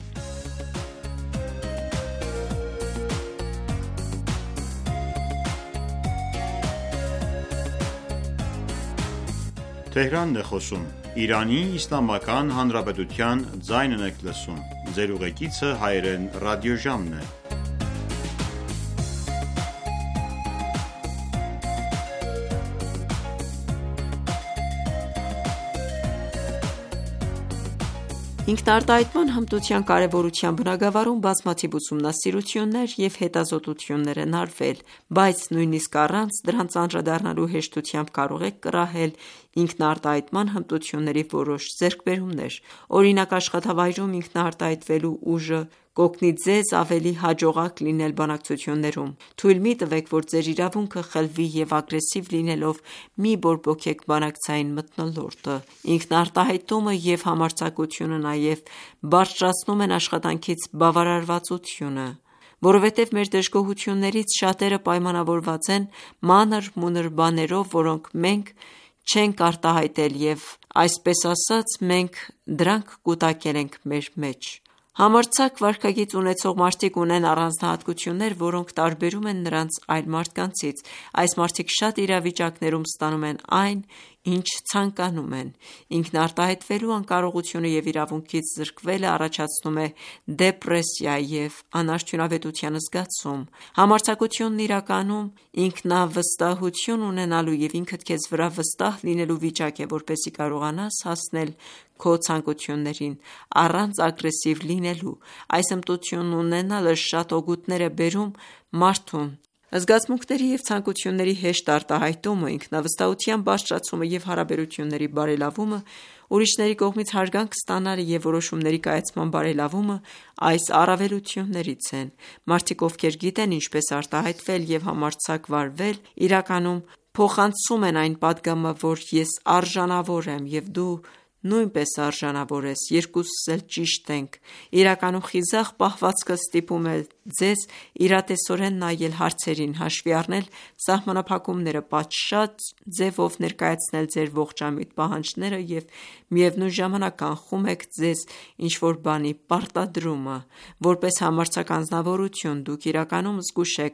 Speaker 2: Ինքնարտահայտման հմտության կարևորության բնագավառում բազմաթիվ ուսումնասիրություններ և հետազոտություններ են արվել, բայց նույնիսկ առանց դրանց անդրադառնալու հեշտությամբ կարող եք կռահել ինքնարտահայտման հմտությունների որոշ ձեռքբերումներ: Օրինակ, աշխատավայրում ինքնարտահայտվելու ուժը կօգնի ձեզ ավելի հաջողակ լինել բանակցություններում: Թույլ մի տվեք, որ ձեր իրավունքը խլվի և ագրեսիվ լինելով մի բորբոքեք բանակցային մթնոլորտը: Ինքնարտահայտումը և համարձակությունը նաև բարձրացնում են աշխատանքից բավարարվածությունը: Որովհետև մեր դժգոհություններից շատերը պայմանավորված են մանր-մունր բաներով, որոնք մենք չենք արտահայտել և այսպես ասած մենք դրանք կուտակել ենք մեր մեջ: Համարձակ վարքագիծ ունեցող մարդիկ ունեն առանձնահատկություններ, որոնք տարբերում են նրանց այլ մարդկանցից: Այս մարդիկ շատ իրավիճակներում ստանում են այն, ինչ ցանկանում են: Ինքնարտահայտվելու անկարողությունը և իրավունքից զրկվելը առաջացնում է դեպրեսիա և անարդյունավետության զգացում: Համարձակությունն իրականում ինքնավստահություն ունենալու և ինքդ քեզ վրա վստահ լինելու վիճակ է, որպեսզի կարողանաս հասնել քո ցանկություններին առանց ագրեսիվ լինելու: Այս հմտությունն ունենալը շատ օգուտներ է բերում մարդուն: Զգացմունքների և ցանկությունների հեշտ արտահայտումը, ինքնավստահության բարձրացումը և հարաբերությունների բարելավումը, ուրիշների կողմից հարգանք ստանալը և որոշումների կայացման բարելավումը այս առավելություններից են: Մարդիկ, ովքեր գիտեն ինչպես արտահայտվել և համարձակ վարվել, իրականում փոխանցում են այն պատգամը, որ ես արժանավոր եմ և դու նույնպես արժանավոր ես, երկուսս էլ ճիշտ ենք: Իրականում խիզախ պահվածքը ստիպում է ձեզ իրատեսորեն նայել հարցերին, հաշվի առնել սահմանափակումները, պատշաճ ձևով ներկայացնել ձեր ողջամիտ պահանջները և միևնույն ժամանակ կանխում եք ձեզ ինչ-որ բանի պարտադրումը: Որպես համարձակ անձնավորություն, դուք իրականում զգույշ եք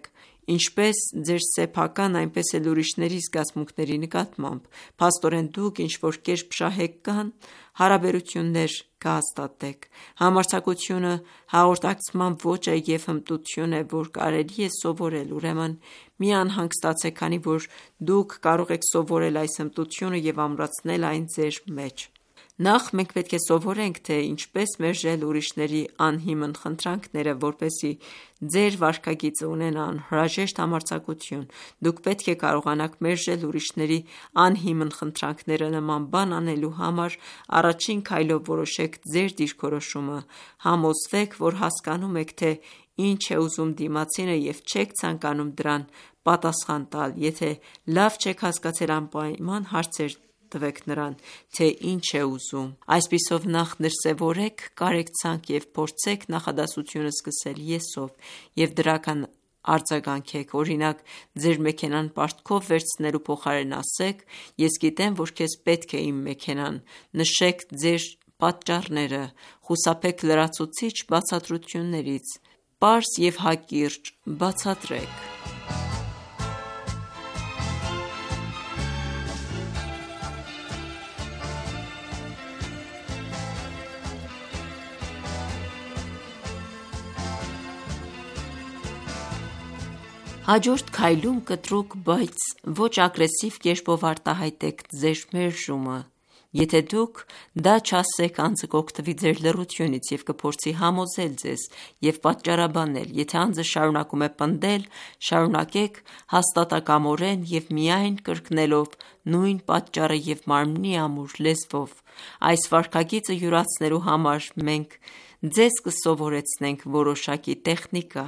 Speaker 2: ինչպես ձեր սեփական, այնպես էլ ուրիշների զգացմունքների նկատմամբ: Փաստորեն դուք ինչ-որ կերպ շահեկան հարաբերություններ կհաստատեք: Համարձակությունը հաղորդակցման ոճ է և հմտություն է, որ կարելի է սովորել: Ուրեմն մի անհանգստացեք, քանի որ դուք կարող եք սովորել այս հմտությունը և ամրացնել այն ձեր մեջ: Նախ մենք պետք է սովորենք, թե ինչպես մերժել ուրիշների անհիմն խնդրանքները: Որպեսզի ձեր վարքագիծը ունենա անհրաժեշտ համարձակություն, դուք պետք է կարողանաք մերժել ուրիշների անհիմն խնդրանքները: Նման բան անելու համար առաջին քայլով որոշեք ձեր դիրքորոշումը: Համոզվեք, որ հասկանում եք, թե ինչ է ուզում դիմացինը և չեք ցանկանում դրան պատասխան տալ: Եթե լավ չեք հասկացել, անպայման հարցեր տվեք նրան, թե ինչ է ուզում: Այսպիսով նախ դրսևորեք կարեկցանք և փորձեք նախադասությունը սկսել «ես»-ով և դրական արձագանքեք: Օրինակ, ձեր մեքենան պարտքով վերցնելու փոխարեն ասեք. «Ես գիտեմ, որ քեզ պետք է իմ մեքենան»: Նշեք ձեր պատճառները: Խուսափեք լրացուցիչ բացատրություններից: Պարզ և հակիրճ բացատրեք: Հաջորդ քայլում կտրուկ, բայց ոչ ագրեսիվ կերպով արտահայտեք ձեր մերժումը: Եթե դուք դա չասեք, անձը կօգտվի ձեր լռությունից և կփորձի համոզել ձեզ և պատճառաբանել: Եթե անձը շարունակում է պնդել, շարունակեք հաստատակամորեն և միայն կրկնելով նույն պատճառը և մարմնի ամուր լեզվով: Այս վարքագիծը յուրացնելու համար մենք ձեզ կսովորեցնենք որոշակի տեխնիկա: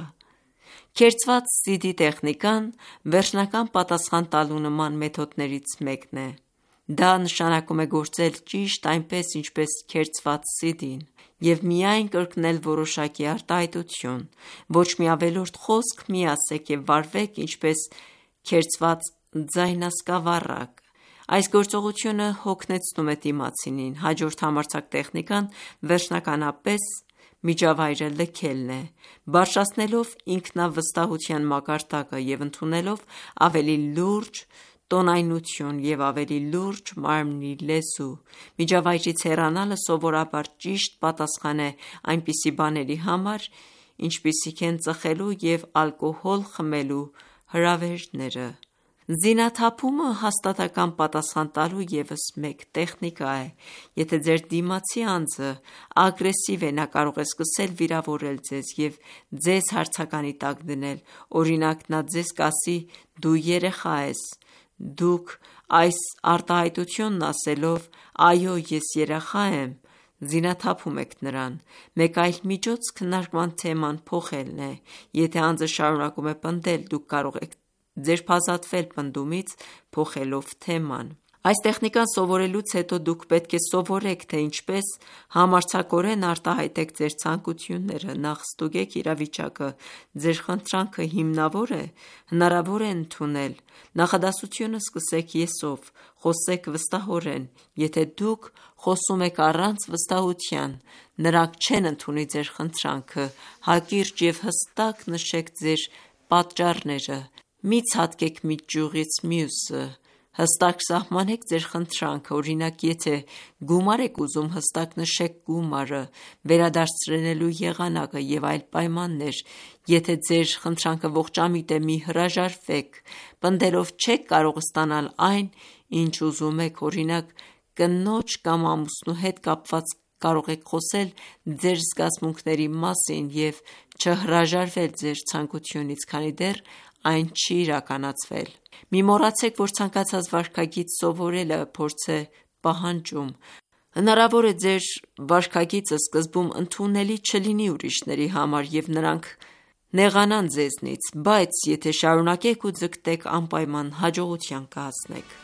Speaker 2: Քերծված CD տեխնիկան վերջնական պատասխան տալու նման մեթոդներից մեկն է: Դա նշանակում է գործել ճիշտ այնպես, ինչպես քերծված CD-ն և միայն կրկնել որոշակի արտահայտություն: Ոչ մի ավելորդ խոսք մի ասեք և վարվեք ինչպես քերծված ձայնասկավառակ: Այս գործողությունը հոգնեցնում է դիմացինին: Հաջորդ համարձակ տեխնիկան վերջնականապես միջավայրը լքելն է: Բարձրացնելով ինքնավստահության մակարդակը և ընդունելով ավելի լուրջ տոնայնություն և ավելի լուրջ մարմնի լեզու: Միջավայրից հեռանալը սովորաբար ճիշտ պատասխան է այնպիսի բաների համար, ինչպիսիք են ծխելու և ալկոհոլ խմելու հրավերները: Զինաթափումը հաստատակամ պատասխան տալու ևս մեկ տեխնիկա է: Եթե ձեր դիմացի անձը ագրեսիվ է, նա կարող է սկսել վիրավորել ձեզ և ձեզ հարցականի տակ դնել: Օրինակ, նա ձեզ կասի. «Դու երեխա ես»: Դուք այս արտահայտությունն ասելով. «Այո, ես երեխա եմ», զինաթափում եք նրան: Մեկ այլ միջոց քննարկման թեման փոխելն է: Եթե անձը շարունակում է պնդել, դուք կարող եք ձերբազատվել պնդումից՝ փոխելով թեման: Այս տեխնիկան սովորելուց հետո դուք պետք է սովորեք, թե ինչպես համարձակորեն արտահայտեք ձեր ցանկությունները: Նախ ստուգեք իրավիճակը: Ձեր խնդրանքը հիմնավո՞ր է: Հնարավո՞ր է ընդունել: Նախադասությունը սկսեք «ես»-ով: Խոսեք վստահորեն: Եթե դուք խոսում եք առանց վստահության, նրանք չեն ընդունի ձեր խնդրանքը: Հակիրճ և հստակ նշեք ձեր պատճառները: Մի ցատկեք մի ճյուղից մյուսը: Հստակ սահմանեք ձեր խնդրանքը: Օրինակ, եթե գումար եք ուզում, հստակ նշեք գումարը, վերադարձնելու եղանակը և այլ պայմաններ: Եթե ձեր խնդրանքը ողջամիտ է, մի հրաժարվեք: Պնդելով չեք կարող ստանալ այն, ինչ ուզում եք: Օրինակ, կնոջ կամ ամուսնու հետ կապված կարող եք խոսել ձեր զգացմունքների մասին և չհրաժարվել ձեր ցանկությունից, քանի դեռ այն չի իրականացվել: Մի մոռացեք, որ ցանկացած վարքագիծ սովորելը փորձ է պահանջում: Հնարավոր է ձեր վարքագիծը սկզբում ընդունելի չլինի ուրիշների համար և նրանք նեղանան ձեզնից: Բայց եթե շարունակեք ու ձգտեք, անպայման հաջողության կհասնեք: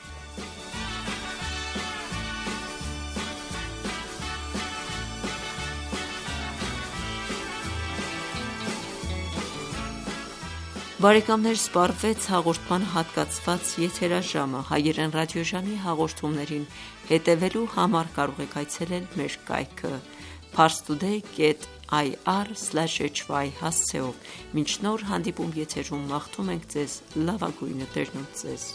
Speaker 2: Բարեկամներ սպառվեց հաղորդման հատկացված եթերաժամը: Հայերեն ռադիոժամի հաղորդումներին հետևելու համար կարող եք այցելել մեր կայքը parstoday.ir ir/hy հասցեով։ Մինչ նոր հանդիպում եթերում մաղթում ենք ձեզ լավագույնը Տերն ձեզ։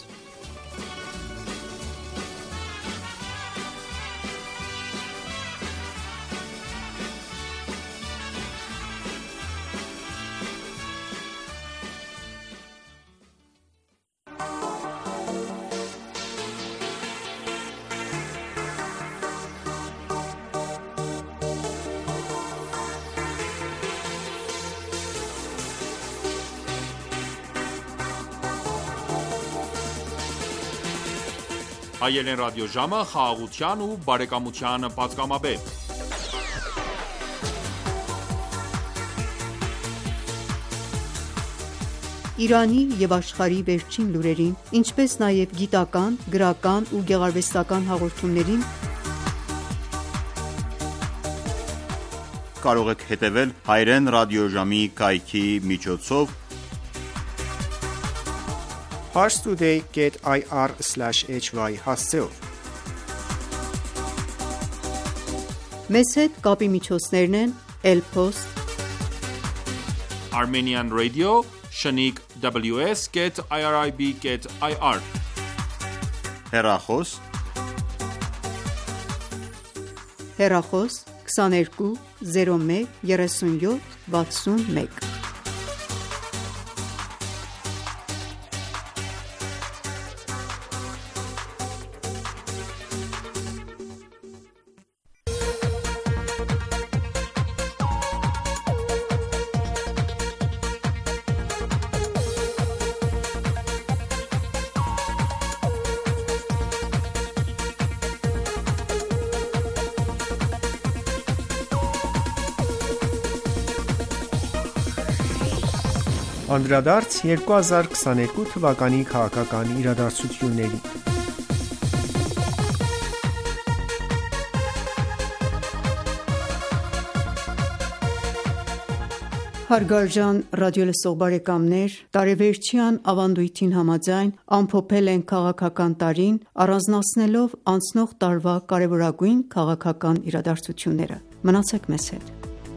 Speaker 1: Հայել են ռադիոժամը խաղաղության ու բարեկամության պատգամաբեր։
Speaker 4: Իրանի և աշխարհի վերջին լուրերին, ինչպես նաև գիտական, գրական ու գեղարվեստական հաղորդումներին
Speaker 5: կարող եք հետևել հայրեն ռադիոժամի կայքի միջոցով
Speaker 3: parstoday.ir/hy հասցեով։
Speaker 4: Մեզ հետ կապի միջոցներն են Elpost,
Speaker 1: Armenian Radio, Shaniq WS.irib.ir
Speaker 5: հեռախոս,
Speaker 4: 22 01 37 61։
Speaker 3: Անդրադարձ 2022 թվականի քաղաքական իրադարձությունների։
Speaker 4: Հարգարժան ռադիոլսող բարեկամներ, տարեվերջյան ավանդույթին համաձայն ամփոփել են քաղաքական տարին, առանձնացնելով անցնող տարվա կարևորագույն քաղաքական իրադարձությունները։ Մնացեք մեզ հետ։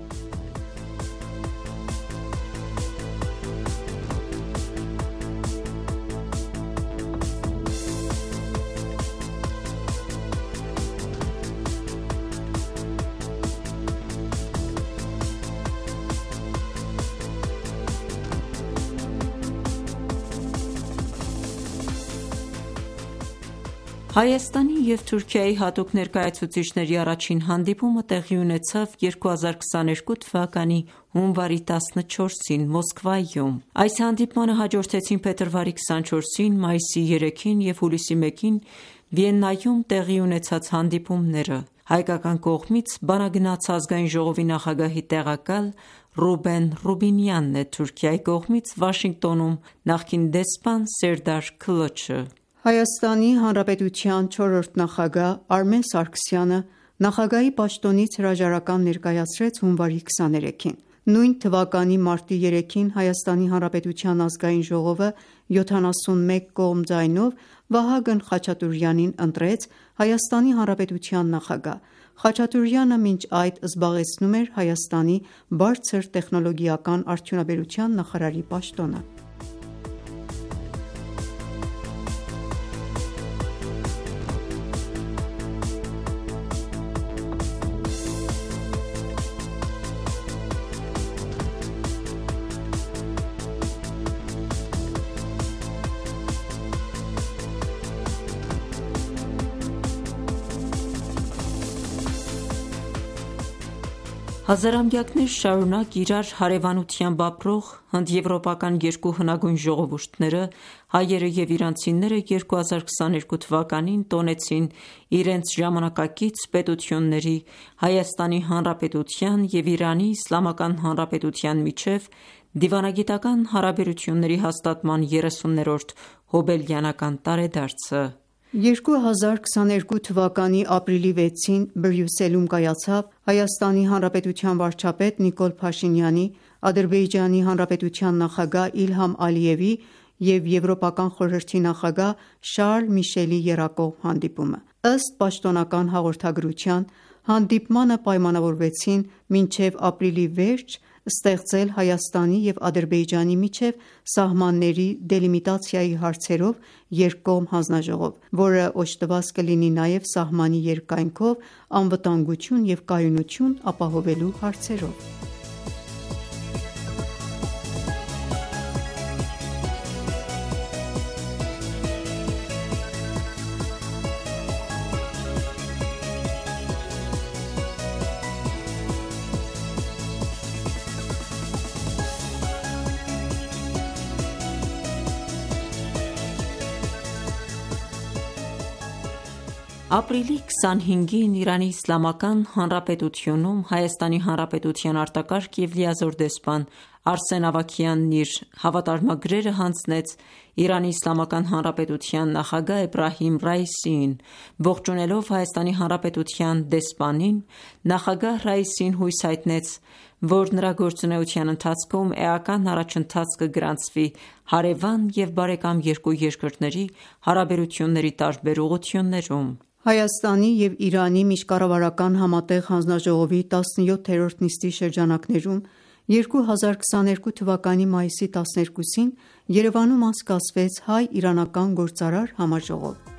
Speaker 2: Հայաստանի և Թուրքիայի հատուկ ներկայացուցիչների առաջին հանդիպումը տեղի ունեցավ 2022 թվականի հունվարի 14-ին Մոսկվայում։ Այս հանդիպմանը հաջորդեցին փետրվարի 24-ին, մայիսի 3-ին և հուլիսի 1-ին Վիեննայում տեղի ունեցած հանդիպումները։ Հայկական կողմից բանագնաց Ազգային ժողովի նախագահի տեղակալ Ռուբեն Ռուբինյանն է, Թուրքիայի կողմից Վաշինգտոնում նախկին դեսպան Սերդար Քլոչը։
Speaker 4: Հայաստանի Հանրապետության 4-րդ նախագահ Արմեն Սարգսյանը նախագահի պաշտոնից հրաժարական ներկայացրեց հունվարի 23-ին։ Նույն թվականի մարտի 3-ին Հայաստանի Հանրապետության ազգային ժողովը 71 կողմ ձայնով Վահագն Խաչատուրյանին ընտրեց Հայաստանի Հանրապետության նախագահ։ Խաչատուրյանը մինչ այդ զբաղեցնում էր Հայաստանի բարձր տեխնոլոգիական արդյունաբերության նախարարի պաշտոնը։
Speaker 2: Հազարամյակներ շարունակ իրար հարևանությամբ ապրող հնդեվրոպական երկու հնագույն ժողովուրդները, հայերը և իրանցիները 2022 թվականին տոնեցին իրենց ժամանակակից պետությունների Հայաստանի Հանրապետության և Իրանի Իսլամական Հանրապետության միջև դիվանագիտական հարաբերությունների հաստատման 30-րդ հոբելյանական տարեդարձը։
Speaker 4: 2022 թվականի ապրիլի 6-ին Բրյուսելում կայացավ Հայաստանի Հանրապետության վարչապետ Նիկոլ Փաշինյանի, Ադրբեջանի Հանրապետության նախագահ Իլհամ Ալիևի և Եվրոպական խորհրդի նախագահ Շարլ Միշելի եռակողմ հանդիպումը։ Ըստ պաշտոնական հաղորդագրության, Հանդիպմանը պայմանավորվեցին մինչև ապրիլի վերջ ստեղծել Հայաստանի և Ադրբեջանի միջև սահմանների դելիմիտացիայի հարցերով երկկողմ հանձնաժողով, որը օժտված կլինի նաև սահմանի երկայնքով անվտանգություն և կայունություն ապահովելու հարցերով։
Speaker 2: Ապրիլի 25-ին Իրանի Իսլամական Հանրապետությունում Հայաստանի Հանրապետության արտակարգ և լիազոր դեսպան Արսեն Ավագյանն իր հավատարմագրերը հանձնեց Իրանի Իսլամական Հանրապետության նախագահ Էբրահիմ Ռայիսիին, ողջունելով Հայաստանի Հանրապետության դեսպանին, նախագահ Ռայիսին հույս հայտնեց, որ նրա գործունեության ընթացքում էական առաջընթաց կգրանցվի հարևան և բարեկամ երկու երկրների հարաբերությունների տարբեր ուղղություններում։
Speaker 4: Հայաստանի և Իրանի միջկառավարական համատեղ հանձնաժողովի 17-րդ նիստի շրջանակներում 2022 թվականի մայիսի 12-ին Երևանում անցկացվեց հայ-իրանական գործարար համաժողով։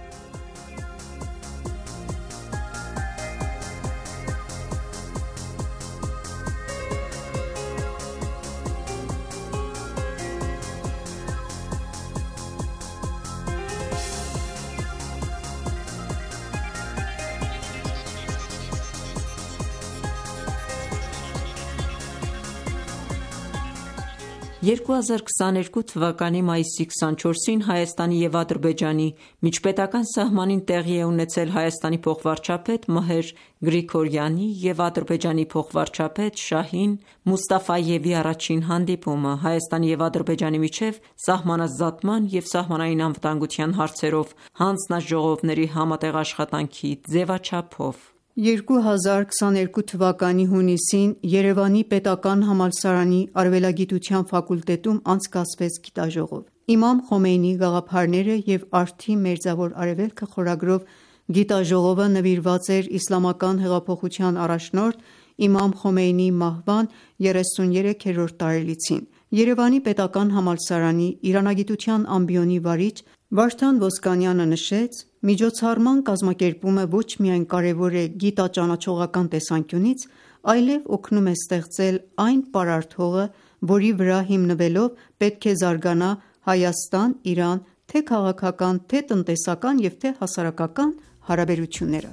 Speaker 2: «2022 թվականի մայիսի 24-ին Հայաստանի և Ադրբեջանի միջպետական սահմանին տեղի է ունեցել Հայաստանի փոխվարչապետ Մհեր Գրիգորյանի և Ադրբեջանի փոխվարչապետ Շահին Մուստաֆայևի առաջին հանդիպումը Հայաստանի և Ադրբեջանի միջև սահմանազատման և սահմանային անվտանգության հարցերով հանձնաժողովների համատեղ աշխատանքի ձևաչափով։
Speaker 4: 2022 թվականի հունիսին Երևանի պետական համալսարանի արևելագիտության ֆակուլտետում անցկացվեց գիտաժողով։ «Իմամ Խոմեյնիի գաղափարները և արդի մերձավոր Արևելքը» խորագրով գիտաժողովը նվիրված էր իսլամական հեղափոխության առաջնորդ իմամ Խոմեյնիի մահվան 33-րդ տարելիցին։ Երևանի պետական համալսարանի իրանագիտության ամբիոնի վարիչ Վարդան Ոսկանյանը նշեց. «Միջոցառման կազմակերպումը ոչ միայն կարևոր է գիտաճանաչողական տեսանկյունից, այլև օգնում է ստեղծել այն պարարտ հողը, որի վրա հիմնվելով պետք է զարգանա Հայաստան-Իրան թե՛ քաղաքական, թե՛ տնտեսական և թե՛ հասարակական հարաբերությունները»։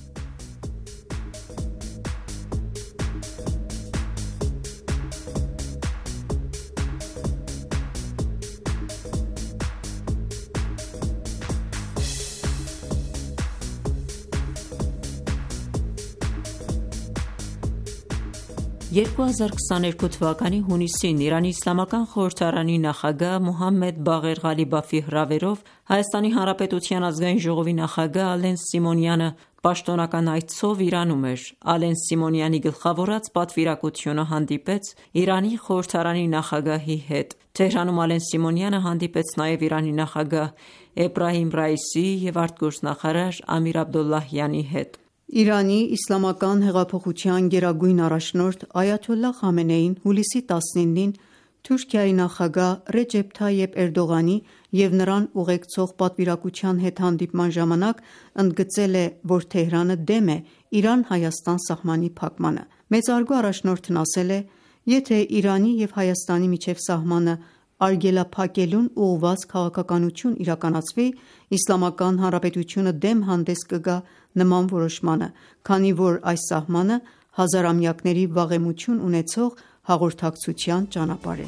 Speaker 2: «2022 թվականի հունիսին Իրանի Իսլամական խորհրդարանի նախագահ Մոհամմեդ Բաղեր Ղալիբաֆի հրավերով Հայաստանի Հանրապետության ազգային ժողովի նախագահ Ալեն Սիմոնյանը պաշտոնական այցով Իրանում էր։ Ալեն Սիմոնյանի գլխավորած պատվիրակությունը հանդիպեց Իրանի խորհրդարանի նախագահի հետ։ Թեհրանում Ալեն Սիմոնյանը հանդիպեց նաև Իրանի նախագահ Էբրահիմ Ռայիսիի և արտգործնախարար Ամիր Աբդոլլահյանի հետ։
Speaker 4: Իրանի իսլամական հեղափոխության գերագույն առաջնորդ Այաթոլլահ Խամենեին հուլիսի 19-ին Թուրքիայի նախագահ Ռեջեփ Թայեփ Էրդողանի և նրան ուղեկցող պատվիրակության հետ հանդիպման ժամանակ ընդգծել է, որ Թեհրանը դեմ է Իրան-Հայաստան սահմանի փակմանը։ Մեծարգո առաջնորդն ասել է. «Եթե Իրանի և Հայաստանի միջև սահմանը արգելափակելուն ուղղված քաղաքականություն իրականացվի, Իսլամական Հանրապետությունը դեմ հանդես կգա նման որոշմանը, քանի որ այս սահմանը հազարամյակների վաղեմություն ունեցող հաղորդակցության ճանապարհ է»։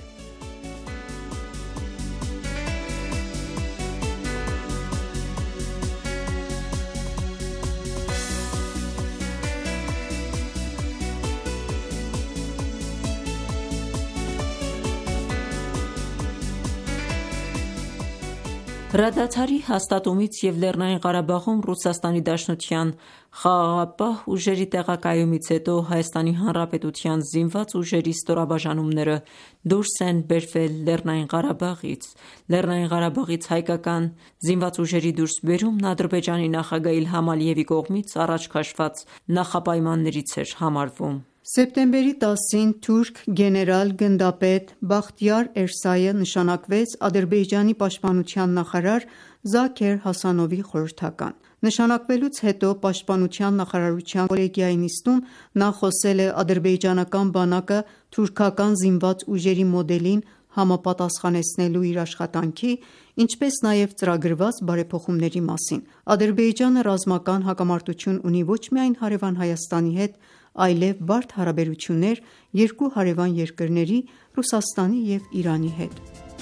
Speaker 2: Հրադադարի հաստատումից և Լեռնային Ղարաբաղում Ռուսաստանի Դաշնության խաղաղապահ ուժերի տեղակայումից հետո Հայաստանի Հանրապետության զինված ուժերի ստորաբաժանումները դուրս են բերվել Լեռնային Ղարաբաղից։ Լեռնային Ղարաբաղից հայկական զինված ուժերի դուրսբերումն Ադրբեջանի նախագահ Իլհամ Ալիևի կողմից առաջ քաշված նախապայմաններից էր համարվում։
Speaker 4: Սեպտեմբերի 10-ին թուրք գեներալ-գնդապետ Բախտիար Էրսայը նշանակվեց Ադրբեջանի պաշտպանության նախարար Զաքեր Հասանովի խորհրդական։ Նշանակվելուց հետո Պաշտպանության նախարարության կոլեգիայի նիստում նա խոսել է ադրբեջանական բանակը թուրքական զինված ուժերի մոդելին համապատասխանեցնելու իր աշխատանքի, ինչպես նաև ծրագրված բարեփոխումների մասին։ Ադրբեջանը ռազմական հակամարտություն ունի ոչ միայն հարևան Հայաստանի հետ, այլև բարդ հարաբերություններ երկու հարևան երկրների՝ Ռուսաստանի և Իրանի հետ։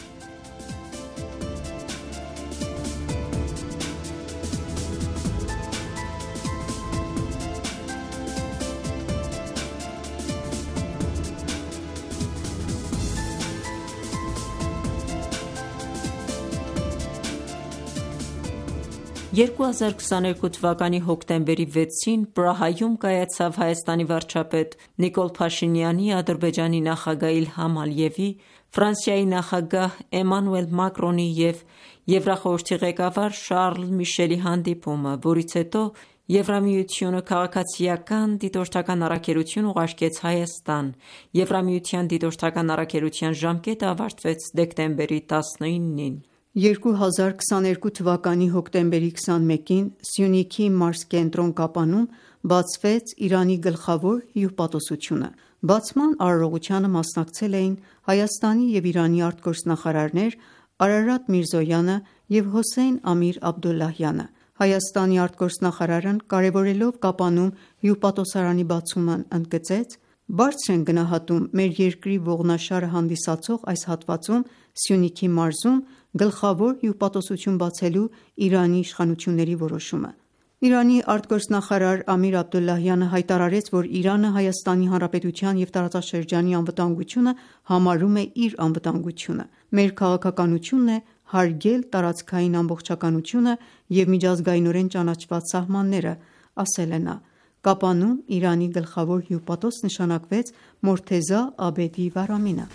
Speaker 2: 2022 թվականի հոկտեմբերի 6-ին Պրահայում կայացավ Հայաստանի վարչապետ Նիկոլ Փաշինյանի, Ադրբեջանի նախագահ Իլհամ Ալիևի, Ֆրանսիայի նախագահ Էմանուել Մակրոնի և Եվրախորհրդի ղեկավար Շարլ Միշելի հանդիպումը, որից հետո Եվրամիությունը քաղաքացիական դիտորդական առաքելություն ուղարկեց Հայաստան։ Եվրամիության դիտորդական առաքելության ժամկետը ավարտվեց դեկտեմբերի 19-ին։
Speaker 4: 2022 թվականի հոկտեմբերի 21-ին Սյունիքի մարզկենտրոն Կապանում բացվեց Իրանի գլխավոր հյուպատոսությունը։ Բացման արարողությանը մասնակցել էին Հայաստանի և Իրանի արտգործնախարարներ Արարատ Միրզոյանը և Հոսեյն Ամիր Աբդոլլահյանը։ Հայաստանի արտգործնախարարն կարևորելով Կապանում հյուպատոսարանի բացումն ընդգծեց. «Բարձր ենք գնահատում մեր երկրի ողնաշարը հանդիսացող այս հատվածում Սյունիքի մարզում գլխավոր հյուպատոսություն բացելու Իրանի իշխանությունների որոշումը»։ Իրանի արտգործնախարար Ամիր Աբդոլլահյանը հայտարարեց, որ Իրանը Հայաստանի Հանրապետության և տարածաշրջանի անվտանգությունը համարում է իր անվտանգությունը։ «Մեր քաղաքականությունն է հարգել տարածքային ամբողջականությունը և միջազգայինորեն ճանաչված սահմանները»,- ասել է նա։ Կապանում Իրանի գլխավոր հյուպատոս նշանակվեց Մորթեզա Աբեդի Վարամինը։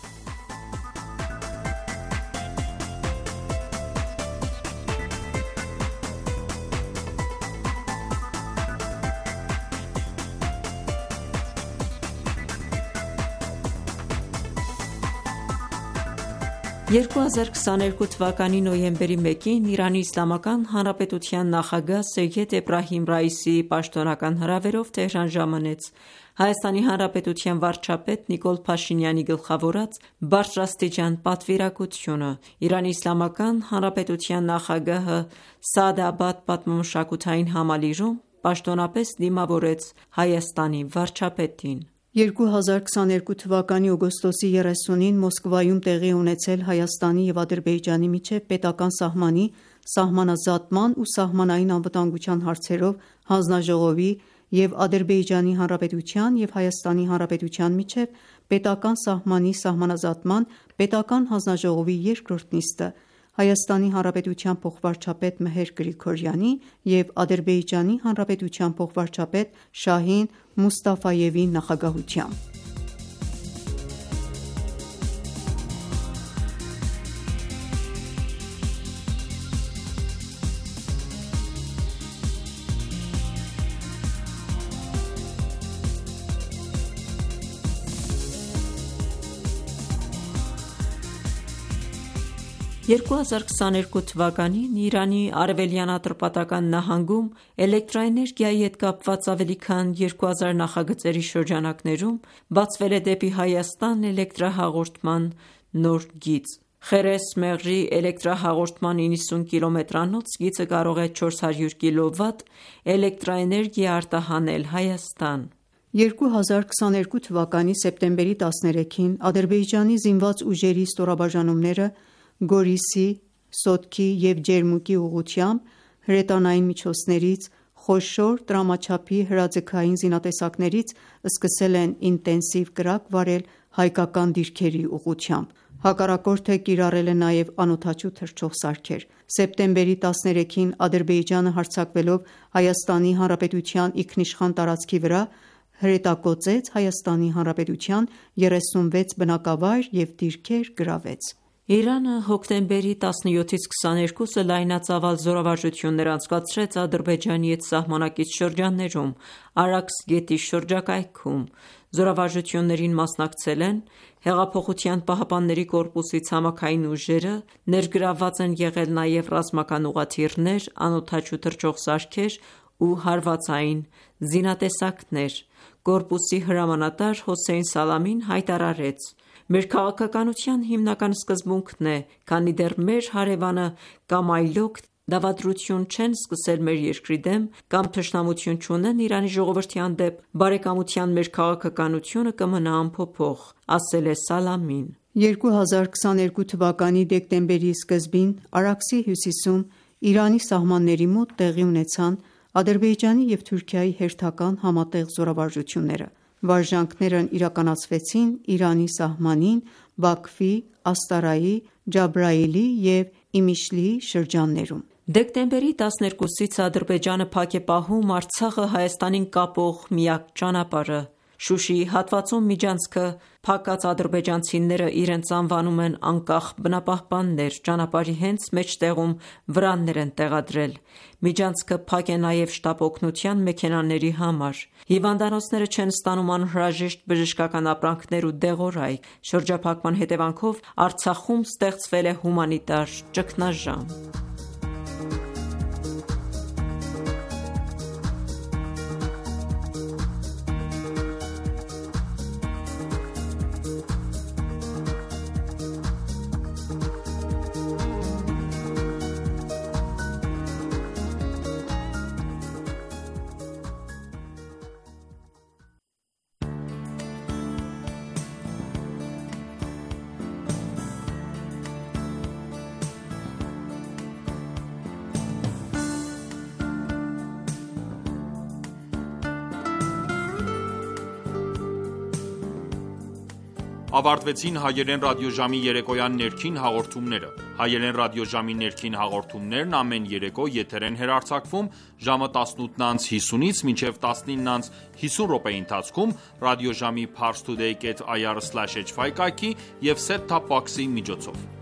Speaker 2: «2022 թվականի նոյեմբերի 1-ին Իրանի Իսլամական Հանրապետության նախագահ Սեյեդ Էբրահիմ Ռայիսիի պաշտոնական հրավերով Թեհրան ժամանեց Հայաստանի Հանրապետության վարչապետ Նիկոլ Փաշինյանի գլխավորած բարձրաստիճան պատվիրակությունը։ Իրանի Իսլամական Հանրապետության նախագահը Սաադաբադ պատմամշակութային համալիրում պաշտոնապես դիմավորեց Հայաստանի վարչապետին։
Speaker 4: 2022 թվականի օգոստոսի 30-ին Մոսկվայում տեղի ունեցել Հայաստանի և Ադրբեջանի միջև պետական սահմանի սահմանազատման ու սահմանային անվտանգության հարցերով հանձնաժողովի և Ադրբեջանի Հանրապետության և Հայաստանի Հանրապետության միջև պետական սահմանի սահմանազատման պետական հանձնաժողովի երկրորդ նիստը Հայաստանի Հանրապետության փոխվարչապետ Մեհեր Գրիգորյանի և Ադրբեջանի Հանրապետության փոխվարչապետ Շահին Մուստաֆայևի նախագահությամբ։
Speaker 2: «2022 թվականին Իրանի Արևելյան Ատրպատական նահանգում էլեկտրաէներգիայի հետ կապված ավելի քան 2000 նախագծերի շրջանակներում բացվել է դեպի Հայաստան էլեկտրահաղորդման նոր գիծ։ Խերես Մեղրի էլեկտրահաղորդման 90 կիլոմետրանոց գիծը կարող է 400 կՎտ էլեկտրաէներգիա արտահանել Հայաստան։
Speaker 4: 2022 թվականի սեպտեմբերի 13-ին Ադրբեջանի զինված ուժերի ստորաբաժանումները Գորիսի, Սոտքի և Ջերմուկի ուղղությամբ հրետանային միջոցներից խոշոր տրամաչափի հրաձգային զինատեսակներից սկսել են ինտենսիվ կրակ վարել հայկական դիրքերի ուղղությամբ։ Հակառակորդը կիրառել է նաև անօդաչու թռչող սարքեր։ Սեպտեմբերի 13-ին Ադրբեջանը հարձակվելով Հայաստանի Հանրապետության ինքնիշխան տարածքի վրա հրետակոծեց Հայաստանի Հանրապետության 36 բնակավայր և դիրքեր գրավեց։
Speaker 2: Իրանը հոկտեմբերի 17-ից 22-ը լայնածավալ զորավարժություններ անցկացրեց Ադրբեջանի հետ սահմանակից շրջաններում, Արաքս գետի շրջակայքում։ Զորավարժություններին մասնակցել են Հեղափոխության պահապանների կորպուսի ցամաքային ուժերը, ներգրավված են եղել նաև ռազմական ուղղաթիռներ, անօդաչու թռչող սարքեր ու հարվածային զինատեսակներ։ Կորպուսի հրամանատար Հոսեյն Սալամին հայտարարեց. «Մեր քաղաքականության հիմնական սկզբունքն է, քանի դեռ մեր հարևանը կամ այլոք դավադրություն չեն սկսել մեր երկրի դեմ կամ թշնամություն չունեն Իրանի ժողովրդի հանդեպ, բարեկամության մեր քաղաքականությունը կմնա անփոփոխ», ասել է Սալամին։
Speaker 4: 2022 թվականի դեկտեմբերի սկզբին Արաքսի հյուսիսում Իրանի սահմանների մոտ տեղի ունեցան Ադրբեջանի և Թուրքիայի հերթական համատեղ զորավարժությունները։ Վարժանքներն իրականացվեցին Իրանի սահմանին Բաքվի, Աստարայի, Ջաբրայիլի և Իմիշլիի շրջաններում։
Speaker 2: Դեկտեմբերի 12-ից Ադրբեջանը փակ է պահում Արցախը Հայաստանին կապող միակ ճանապարհը։ Շուշիի հատվածում միջանցքը փակած ադրբեջանցիները իրենց անվանում են անկախ բնապահպաններ, ճանապարհի հենց մեջտեղում վրաններ են տեղադրել։ Միջանցքը փակ է նաև շտապ օգնության մեքենաների համար։ Հիվանդանոցները չեն ստանում անհրաժեշտ բժշկական ապրանքներ ու դեղորայք։ Շրջափակման հետևանքով Արցախում ստեղծվել է հումանիտար ճգնաժամ։
Speaker 1: Ավարտվեցին հայերեն ռադիոժամի երեկոյան ներքին հաղորդումները։ Հայերեն ռադիոժամի ներքին հաղորդումներն ամեն երեկո եթեր են հեռարձակվում ժամը 18:50-ից մինչև 19:50 րոպեի ընթացքում ռադիոժամի parstoday.ir/hy կայքի և set top box-ի միջոցով։